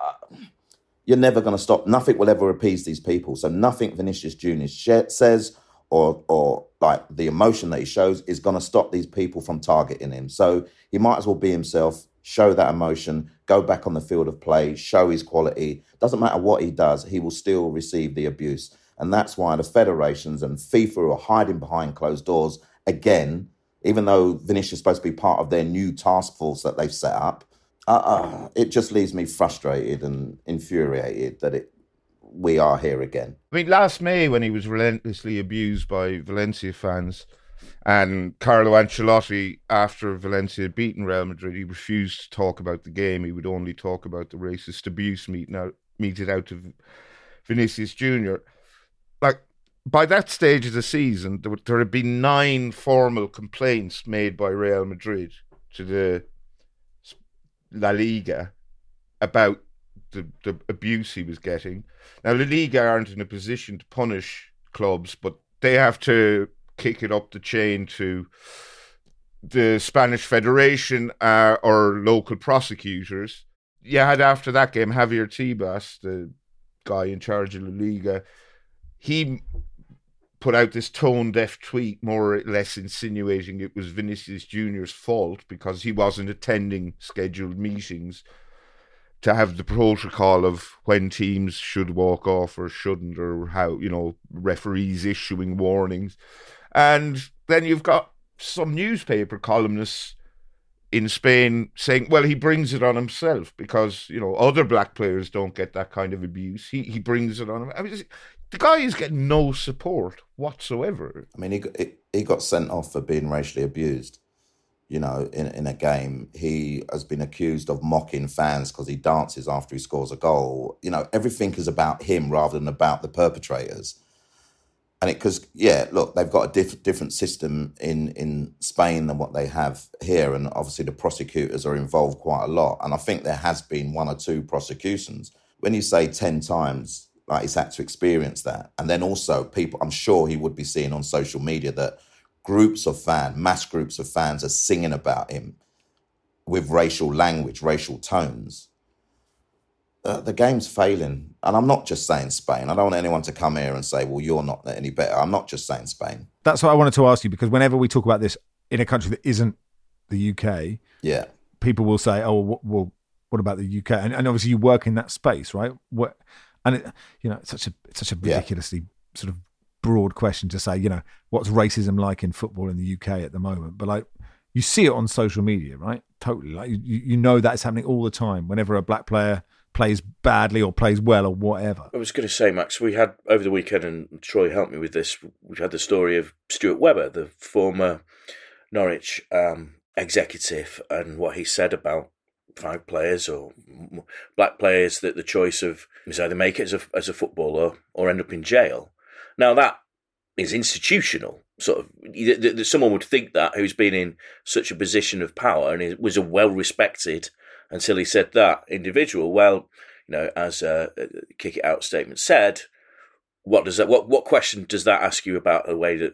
You're never going to stop. Nothing will ever appease these people. So nothing Vinicius Junior says or like the emotion that he shows is going to stop these people from targeting him. So he might as well be himself, show that emotion, go back on the field of play, show his quality. Doesn't matter what he does, he will still receive the abuse. And that's why the federations and FIFA are hiding behind closed doors again, even though Vinicius is supposed to be part of their new task force that they've set up. It just leaves me frustrated and infuriated that we are here again. I mean, last May when he was relentlessly abused by Valencia fans, and Carlo Ancelotti, after Valencia had beaten Real Madrid, he refused to talk about the game. He would only talk about the racist abuse meted out to Vinicius Junior. Like, by that stage of the season, there had been 9 formal complaints made by Real Madrid to the La Liga about the abuse he was getting. Now, La Liga aren't in a position to punish clubs, but they have to kick it up the chain to the Spanish Federation or local prosecutors. You had, after that game, Javier Tebas, the guy in charge of La Liga, he put out this tone-deaf tweet, more or less insinuating it was Vinicius Junior's fault because he wasn't attending scheduled meetings to have the protocol of when teams should walk off or shouldn't, or how, referees issuing warnings. And then you've got some newspaper columnists in Spain saying, well, he brings it on himself because, other black players don't get that kind of abuse. He brings it on him. I mean, the guy is getting no support whatsoever. I mean, he got sent off for being racially abused. In a game, he has been accused of mocking fans because he dances after he scores a goal. Everything is about him rather than about the perpetrators. And they've got a different system in Spain than what they have here. And obviously the prosecutors are involved quite a lot. And I think there has been 1 or 2 prosecutions. When you say 10 times, like, he's had to experience that. And then also people, I'm sure he would be seeing on social media that mass groups of fans are singing about him with racial language, racial tones. The game's failing. And I'm not just saying Spain. I don't want anyone to come here and say, well, you're not any better. I'm not just saying Spain. That's what I wanted to ask you, because whenever we talk about this in a country that isn't the UK, people will say, oh, well, what about the UK? And obviously you work in that space, right? It's such a ridiculously sort of broad question to say, what's racism like in football in the UK at the moment? But like, you see it on social media, right? Totally. Like you know that's happening all the time. Whenever a black player plays badly or plays well or whatever. I was going to say, Max, we had over the weekend, and Troy helped me with this, we've had the story of Stuart Webber, the former Norwich executive, and what he said about 5 players or black players, that the choice of is either make it as a footballer or end up in jail. Now that is institutional, sort of. Someone would think that, who's been in such a position of power and he was a well-respected, until he said that, individual. Well, as a Kick It Out statement said, what question does that ask you about the way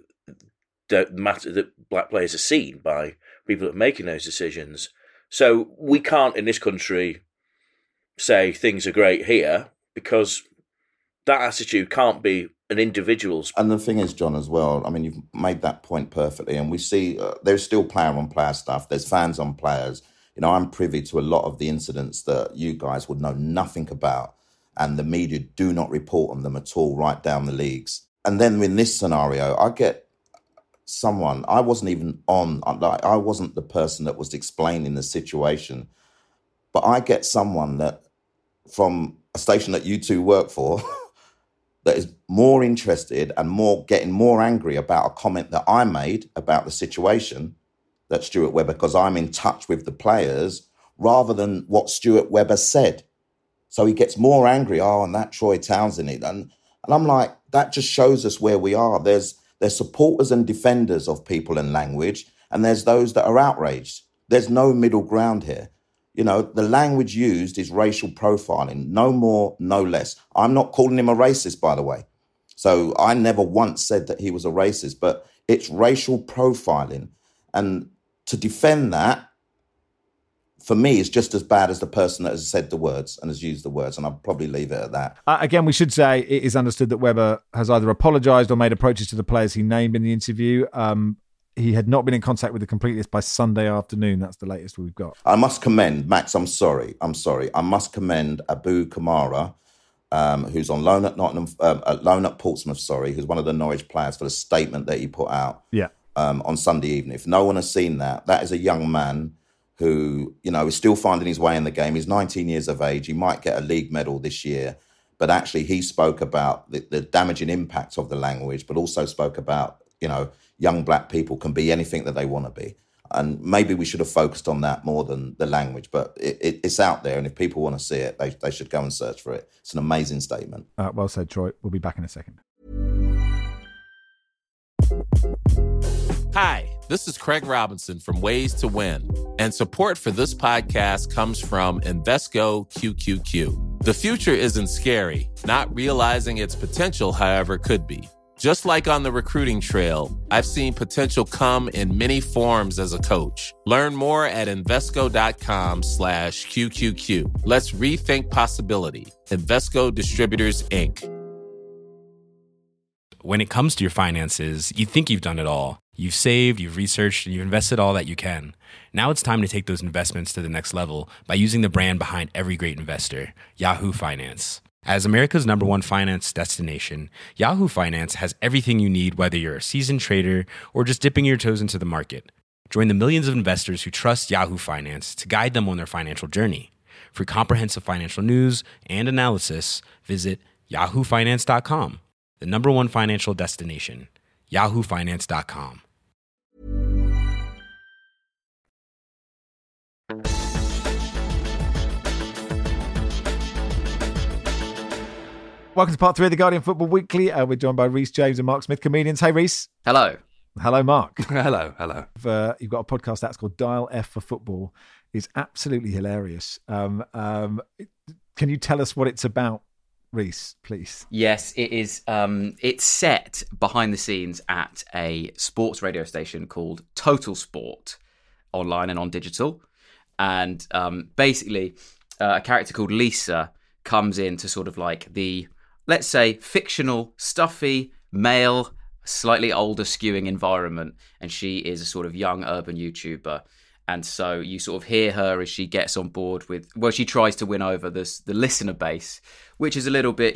that black players are seen by people that are making those decisions? So we can't in this country say things are great here, because that attitude can't be an individual's. And the thing is, John, as well, I mean, you've made that point perfectly. And we see there's still player-on-player stuff. There's fans on players. I'm privy to a lot of the incidents that you guys would know nothing about, and the media do not report on them at all, right down the leagues. And then in this scenario, I get someone, I wasn't even I wasn't the person that was explaining the situation, but I get someone that from a station that you two work for that is more interested and getting more angry about a comment that I made about the situation, that Stuart Webber, because I'm in touch with the players, rather than what Stuart Webber said. So he gets more angry, and that Troy Townsend. And I'm like, that just shows us where we are. There's supporters and defenders of people and language, and there's those that are outraged. There's no middle ground here. The language used is racial profiling, no more, no less. I'm not calling him a racist, by the way. So I never once said that he was a racist, but it's racial profiling. And to defend that, for me, is just as bad as the person that has said the words and has used the words, and I'll probably leave it at that. Again, we should say it is understood that Webber has either apologised or made approaches to the players he named in the interview. He had not been in contact with the complete list by Sunday afternoon. That's the latest we've got. I must commend, Max, I'm sorry. I must commend Abu Kamara, who's on loan at Portsmouth, who's one of the Norwich players, for the statement that he put out. Yeah. On Sunday evening. If no one has seen that is a young man who, is still finding his way in the game. He's 19 years of age. He might get a league medal this year. But actually, he spoke about the damaging impact of the language, but also spoke about, young black people can be anything that they want to be. And maybe we should have focused on that more than the language. But it's out there. And if people want to see it, they should go and search for it. It's an amazing statement. Well said, Troy. We'll be back in a second. Hi, this is Craig Robinson from Ways to Win, and support for this podcast comes from Invesco QQQ. The future isn't scary. Not realizing its potential, however, could be. Just like on the recruiting trail, I've seen potential come in many forms as a coach. Learn more at Invesco.com/QQQ. Let's rethink possibility. Invesco Distributors, Inc. When it comes to your finances, you think you've done it all. You've saved, you've researched, and you've invested all that you can. Now it's time to take those investments to the next level by using the brand behind every great investor, Yahoo Finance. As America's #1 finance destination, Yahoo Finance has everything you need, whether you're a seasoned trader or just dipping your toes into the market. Join the millions of investors who trust Yahoo Finance to guide them on their financial journey. For comprehensive financial news and analysis, visit yahoofinance.com, the #1 financial destination, yahoofinance.com. Welcome to part 3 of the Guardian Football Weekly. We're joined by Rhys James and Mark Smith, comedians. Hey, Rhys. Hello. Hello, Mark. Hello. You've got a podcast that's called Dial F for Football. It's absolutely hilarious. Can you tell us what it's about, Rhys, please? Yes, it is. It's set behind the scenes at a sports radio station called Total Sport, online and on digital. And basically, a character called Lisa comes into sort of like the, let's say, fictional, stuffy, male, slightly older skewing environment. And she is a sort of young urban YouTuber. And so you sort of hear her as she gets on board with, well, she tries to win over the listener base, which is a little bit,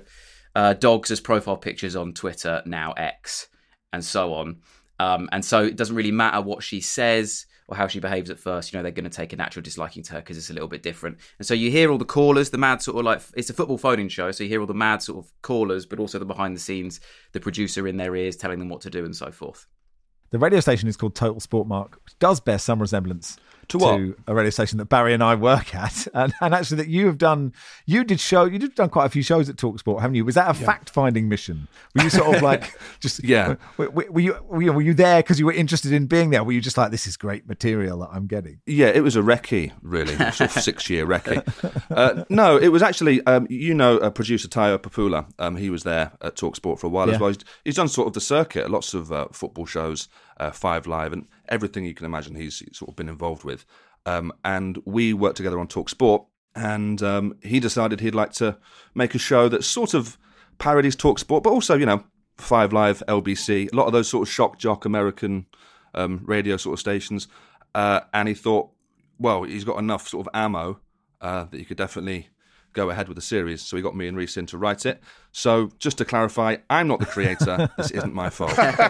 dogs as profile pictures on Twitter, now X, and so on. And so it doesn't really matter what she says or how she behaves at first. They're going to take a natural disliking to her because it's a little bit different. And so you hear all the callers, the mad sort of like, it's a football phone-in show, so you hear all the mad sort of callers, but also the behind the scenes, the producer in their ears telling them what to do and so forth. The radio station is called Total Sport, Mark, which does bear some resemblance to what? A radio station that Barry and I work at, and actually that you've done quite a few shows at Talk Sport, haven't you? Was that a fact-finding mission? Were you sort of like just Were you there because you were interested in being there? Were you just like, this is great material that I'm getting? Yeah, it was a recce, really, sort of 6-year recce. No, it was actually producer Tayo Papula. He was there at Talk Sport for a while as well. He's done sort of the circuit, lots of football shows, 5 Live, and everything you can imagine he's sort of been involved with. And we worked together on Talk Sport, and he decided he'd like to make a show that sort of parodies Talk Sport, but also, 5 Live, LBC, a lot of those sort of shock jock American radio sort of stations. And he thought, well, he's got enough sort of ammo that he could definitely go ahead with the series. So he got me and Rhys in to write it. So just to clarify, I'm not the creator. This isn't my fault.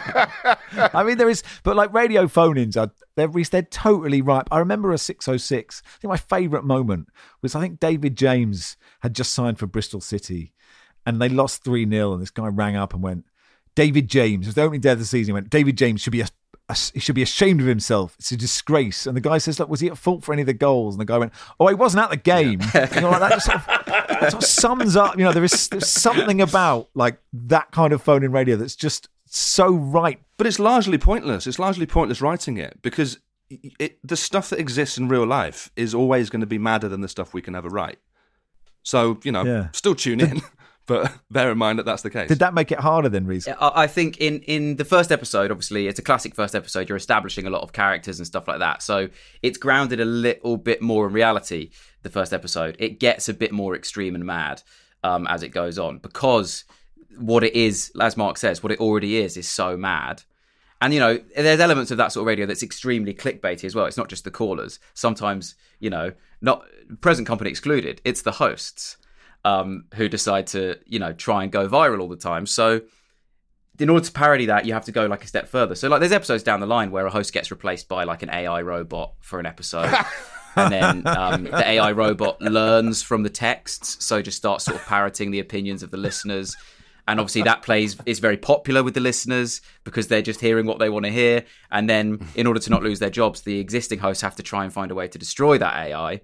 I mean, there is, but like radio phone-ins, they're totally ripe. I remember a 606. I think my favourite moment was, I think David James had just signed for Bristol City and they lost 3-0, and this guy rang up and went, David James, it was the opening day of the season, he went, David James should be ashamed of himself. It's a disgrace. And the guy says, look, was he at fault for any of the goals? And the guy went, he wasn't at the game. Like, that just sort of sums up, there's something about like that kind of phone-in radio that's just so right. But it's largely pointless. It's largely pointless writing it because the stuff that exists in real life is always going to be madder than the stuff we can ever write. So, still tune in. But bear in mind that that's the case. Did that make it harder then, Rhys? I think in the first episode, obviously, it's a classic first episode. You're establishing a lot of characters and stuff like that. So it's grounded a little bit more in reality, the first episode. It gets a bit more extreme and mad as it goes on. Because what it is, as Mark says, what it already is so mad. And, there's elements of that sort of radio that's extremely clickbaity as well. It's not just the callers. Sometimes, not present company excluded, it's the hosts. Who decide to, try and go viral all the time. So in order to parody that, you have to go like a step further. So like there's episodes down the line where a host gets replaced by like an AI robot for an episode. And then the AI robot learns from the texts. So just starts sort of parroting the opinions of the listeners. And obviously that is very popular with the listeners because they're just hearing what they want to hear. And then in order to not lose their jobs, the existing hosts have to try and find a way to destroy that AI.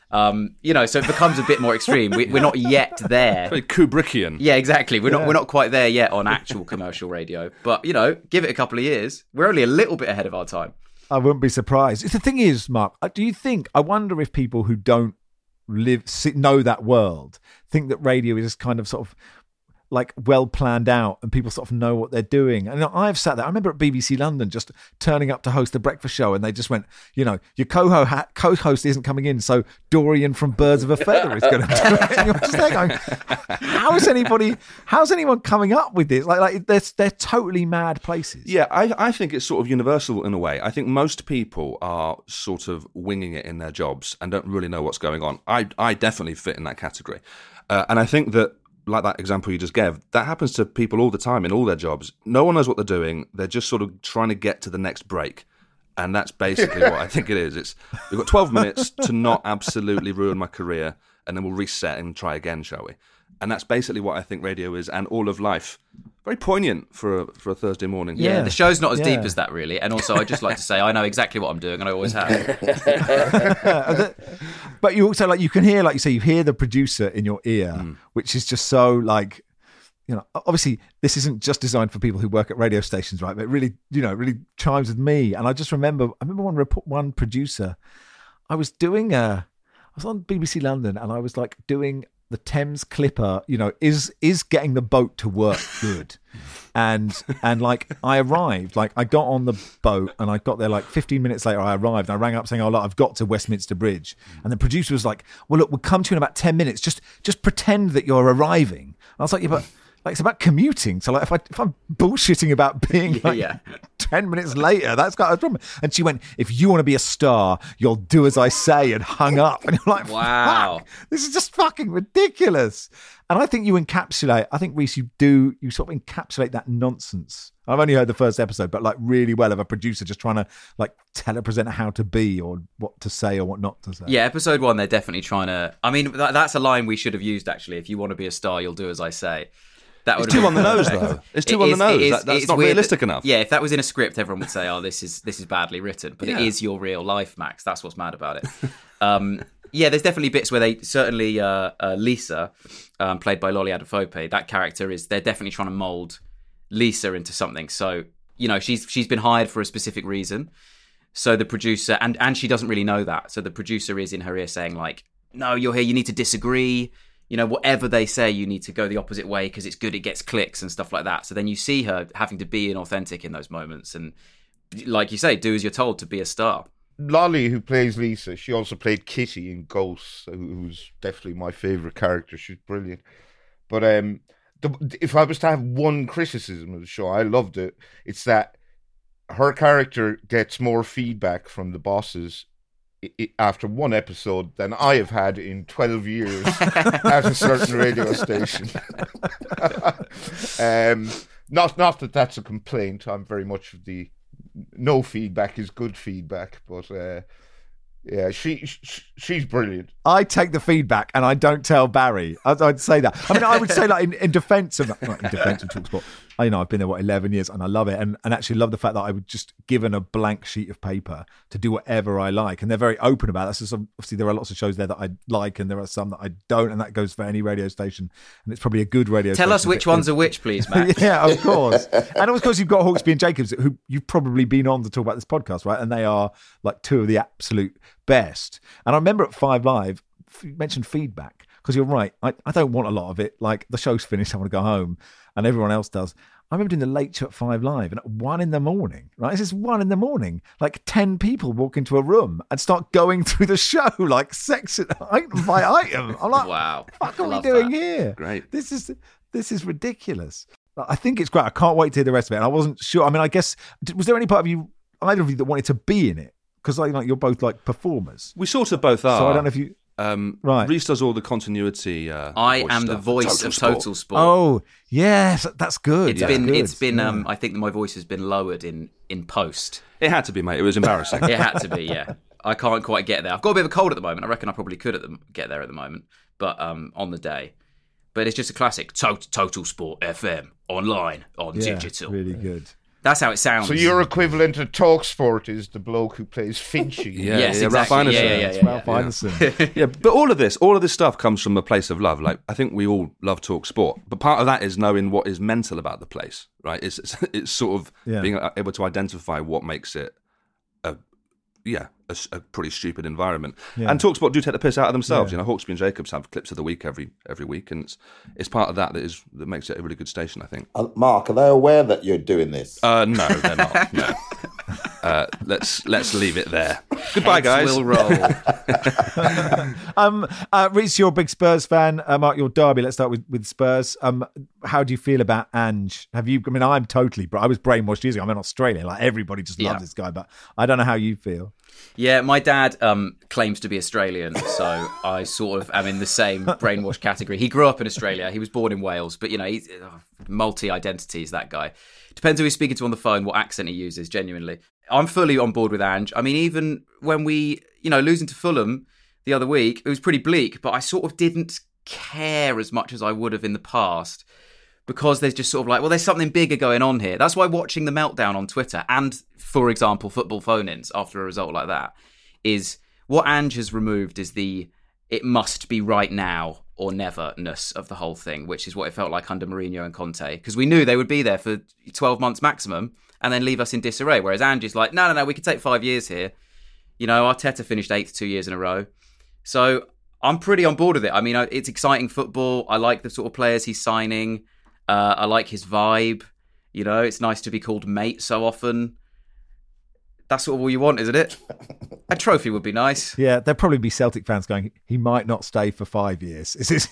So it becomes a bit more extreme. We're not yet there. Very Kubrickian. Yeah, exactly. We're not quite there yet on actual commercial radio. But, give it a couple of years. We're only a little bit ahead of our time. I wouldn't be surprised. The thing is, Mark, I wonder if people who don't know that world think that radio is kind of sort of like well planned out and people sort of know what they're doing. And I've sat there, I remember at BBC London just turning up to host the breakfast show and they just went, your co-host isn't coming in, so Dorian from Birds of a Feather is going to do it. And you're just there going, how's anyone coming up with this? Like they're totally mad places. Yeah, I think it's sort of universal in a way. I think most people are sort of winging it in their jobs and don't really know what's going on. I definitely fit in that category. And I think that, like that example you just gave, that happens to people all the time in all their jobs. No one knows what they're doing. They're just sort of trying to get to the next break. And that's basically what I think it is. We've got 12 minutes to not absolutely ruin my career, and then we'll reset and try again, shall we? And that's basically what I think radio is, and all of life. Very poignant for a Thursday morning. Yeah, the show's not as deep as that, really. And also, I'd just like to say, I know exactly what I'm doing, and I always have. But you also, you can hear, like you say, you hear the producer in your ear, which is just so, obviously, this isn't just designed for people who work at radio stations, right? But it really, really chimes with me. And I just remember one producer, I was on BBC London, and I was doing the Thames Clipper, is getting the boat to work good. And I arrived, I got on the boat and I got there 15 minutes later. I arrived and I rang up saying, I've got to Westminster Bridge. And the producer was like, well, look, we'll come to you in about 10 minutes. Just pretend that you're arriving. And I was like, yeah, but it's about commuting. So if I'm bullshitting about being 10 minutes later, that's got a problem. And she went, if you want to be a star, you'll do as I say, and hung up. And you're like, wow, this is just fucking ridiculous. And I think Rhys, you sort of encapsulate that nonsense. I've only heard the first episode, but really well, of a producer just trying to tell a presenter how to be or what to say or what not to say. Yeah, episode 1, they're definitely trying to. I mean, that's a line we should have used actually. If you want to be a star, you'll do as I say. It's too on the nose, though. It's too on the nose. That's not realistic enough. Yeah, if that was in a script, everyone would say, "Oh, this is badly written." But it is your real life, Max. That's what's mad about it. There's definitely bits where they certainly Lisa, played by Lolly Adefope, that character they're definitely trying to mould Lisa into something. So she's been hired for a specific reason. So the producer and she doesn't really know that. So the producer is in her ear saying "No, you're here. You need to disagree." Whatever they say, you need to go the opposite way because it's good, it gets clicks and stuff like that. So then you see her having to be inauthentic in those moments. And like you say, do as you're told to be a star. Lolly, who plays Lisa, she also played Kitty in Ghosts, who's definitely my favourite character. She's brilliant. But if I was to have one criticism of the show, I loved it. It's that her character gets more feedback from the bosses after one episode than I have had in 12 years at a certain radio station. Not that that's a complaint. I'm very much of the no feedback is good feedback, but she's brilliant. I take the feedback and I don't tell Barry. I'd say that. I mean, I would say in defence of TalkSport. I've been there 11 years and I love it, and actually love the fact that I was just given a blank sheet of paper to do whatever I like, and they're very open about that. So obviously there are lots of shows there that I like, and there are some that I don't, and that goes for any radio station, and it's probably a good radio station. Tell us which ones are which, please, Matt. Yeah, of course. And of course you've got Hawksby and Jacobs, who you've probably been on to talk about this podcast, right? And they are two of the absolute best. And I remember at 5 Live, you mentioned feedback, because you're right, I don't want a lot of it. The show's finished, I want to go home, and everyone else does. I remember doing the late show at 5 Live, and at 1 a.m, right? This is 1 a.m, 10 people walk into a room and start going through the show, section item by item. I'm like, wow, what are we doing here? Great. This is ridiculous. I think it's great. I can't wait to hear the rest of it. And I wasn't sure. I mean, I guess, was there any part of you, either of you, that wanted to be in it? Because you're both performers. We sort of both are. So I don't know if you... right. Rhys does all the continuity. I am the voice of Total Sport. Oh, yes, that's good. It's been. I think that my voice has been lowered in post. It had to be, mate. It was embarrassing. It had to be, yeah. I can't quite get there. I've got a bit of a cold at the moment. I reckon I probably could get there at the moment, but on the day. But it's just a classic. Total Sport FM online on digital. Really good. That's how it sounds. So your equivalent of TalkSport is the bloke who plays Finchy. Yes, exactly. Ralph Ineson. Ralph Ineson. Yeah, but all of this stuff comes from a place of love. Like, I think we all love TalkSport, but part of that is knowing what is mental about the place, right? It's sort of being able to identify what makes it a pretty stupid environment. Yeah. And TalkSport do take the piss out of themselves. You know, Hawksby and Jacobs have clips of the week every week, and it's part of that makes it a really good station, I think. Mark, are they aware that you're doing this? No, they're not. No. Let's leave it there. Goodbye, guys. We'll roll. Reece, you're a big Spurs fan. Mark, you're Derby. Let's start with Spurs. How do you feel about Ange? I mean, I was brainwashed years ago. I'm in Australia. Like, everybody just loves this guy, but I don't know how you feel. Yeah, my dad claims to be Australian, so I sort of am in the same brainwash category. He grew up in Australia. He was born in Wales, but, you know, he's multi-identities, that guy. Depends who he's speaking to on the phone, what accent he uses, genuinely. I'm fully on board with Ange. I mean, even when we, losing to Fulham the other week, it was pretty bleak, but I sort of didn't care as much as I would have in the past, because there's just sort of like, well, there's something bigger going on here. That's why watching the meltdown on Twitter and, for example, football phone-ins after a result like that is what Ange has removed is the it must be right now or never-ness of the whole thing, which is what it felt like under Mourinho and Conte, because we knew they would be there for 12 months maximum and then leave us in disarray, whereas Ange is like, no, we could take 5 years here. Arteta finished 8th 2 years in a row. So I'm pretty on board with it. I mean, it's exciting football. I like the sort of players he's signing. I like his vibe. It's nice to be called mate so often. That's sort of all you want, isn't it? A trophy would be nice. Yeah, there'd probably be Celtic fans going, he might not stay for 5 years. It's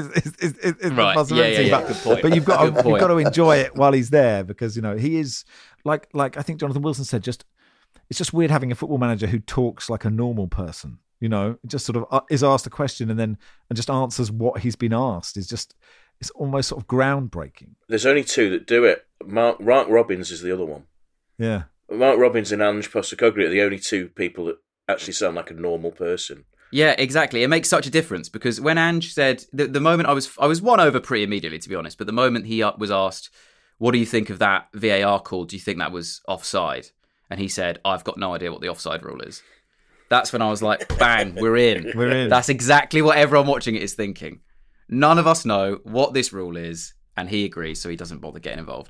right. possibility. Yeah. Good point. But you've got to enjoy it while he's there, because, he is, like I think Jonathan Wilson said, it's just weird having a football manager who talks like a normal person. Just sort of is asked a question and just answers what he's been asked. It's almost sort of groundbreaking. There's only two that do it. Mark Robbins is the other one. Yeah. Mark Robbins and Ange Postecoglou are the only two people that actually sound like a normal person. Yeah, exactly. It makes such a difference, because when Ange said, the moment I was won over pretty immediately, to be honest, but the moment he was asked, what do you think of that VAR call? Do you think that was offside? And he said, I've got no idea what the offside rule is. That's when I was like, bang, we're in. We're in. That's exactly what everyone watching it is thinking. None of us know what this rule is, and he agrees, so he doesn't bother getting involved.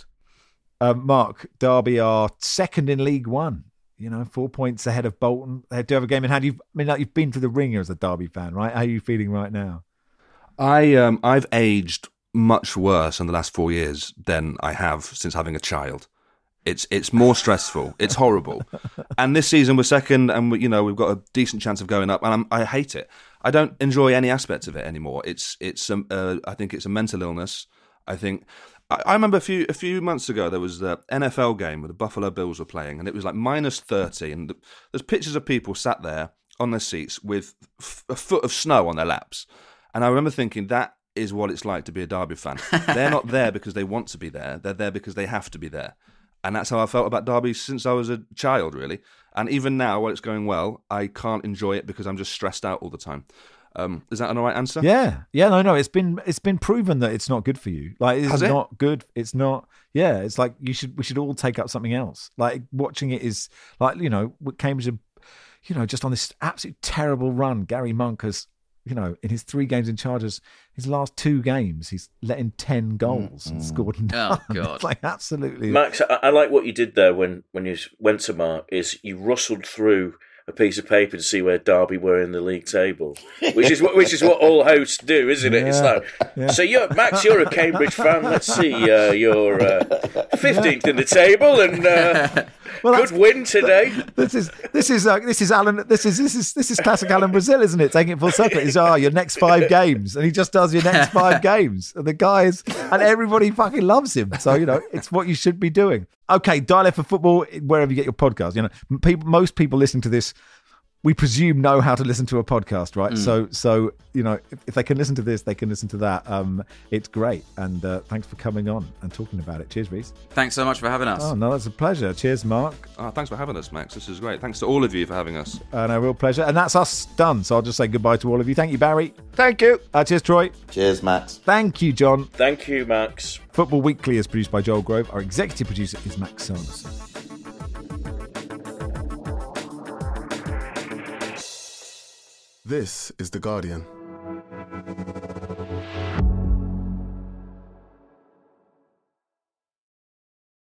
Mark, Derby are second in League One. 4 points ahead of Bolton. They do have a game in hand. You've been through the ringer as a Derby fan, right? How are you feeling right now? I've aged much worse in the last 4 years than I have since having a child. It's more stressful. It's horrible. And this season we're second, and we've got a decent chance of going up. And I hate it. I don't enjoy any aspects of it anymore. I think it's a mental illness. I remember a few months ago there was the NFL game where the Buffalo Bills were playing, and it was like -30, and there's pictures of people sat there on their seats with a foot of snow on their laps. And I remember thinking, that is what it's like to be a Derby fan. They're not there because they want to be there. They're there because they have to be there. And that's how I felt about Derby since I was a child, really. And even now, while it's going well, I can't enjoy it because I'm just stressed out all the time. Is that an all right answer? Yeah. No. It's been proven that it's not good for you. Like, it's not good. It's not. Yeah. It's like we should all take up something else. Like, watching it is like, Cambridge, just on this absolute terrible run. Gary Monk has, in his 3 games in charge, his last 2 games, he's let in 10 goals and scored none. Oh, God. It's like, absolutely. Max, I like what you did there when you went to Mark, is you rustled through a piece of paper to see where Derby were in the league table, which is what all hosts do, isn't it? Yeah. It's like, so you're a Cambridge fan. Let's see, you're 15th in the table, and good win today. This is Alan. This is classic Alan Brazil, isn't it? Taking it full circle. It's your next 5 games, and he just does your next 5 games, and the guys and everybody fucking loves him. So it's what you should be doing. Okay, Dial F for Football, wherever you get your podcast. Most people listening to this, we presume, know how to listen to a podcast, right? So if they can listen to this, they can listen to that. It's great, and thanks for coming on and talking about it. Cheers, Reece. Thanks so much for having us. Oh no, that's a pleasure. Cheers, Mark. Thanks for having us, Max. This is great. Thanks to all of you for having us. No, real pleasure. And that's us done. So I'll just say goodbye to all of you. Thank you, Barry. Thank you. Cheers, Troy. Cheers, Max. Thank you, John. Thank you, Max. Football Weekly is produced by Joel Grove. Our executive producer is Max Sonos. This is The Guardian.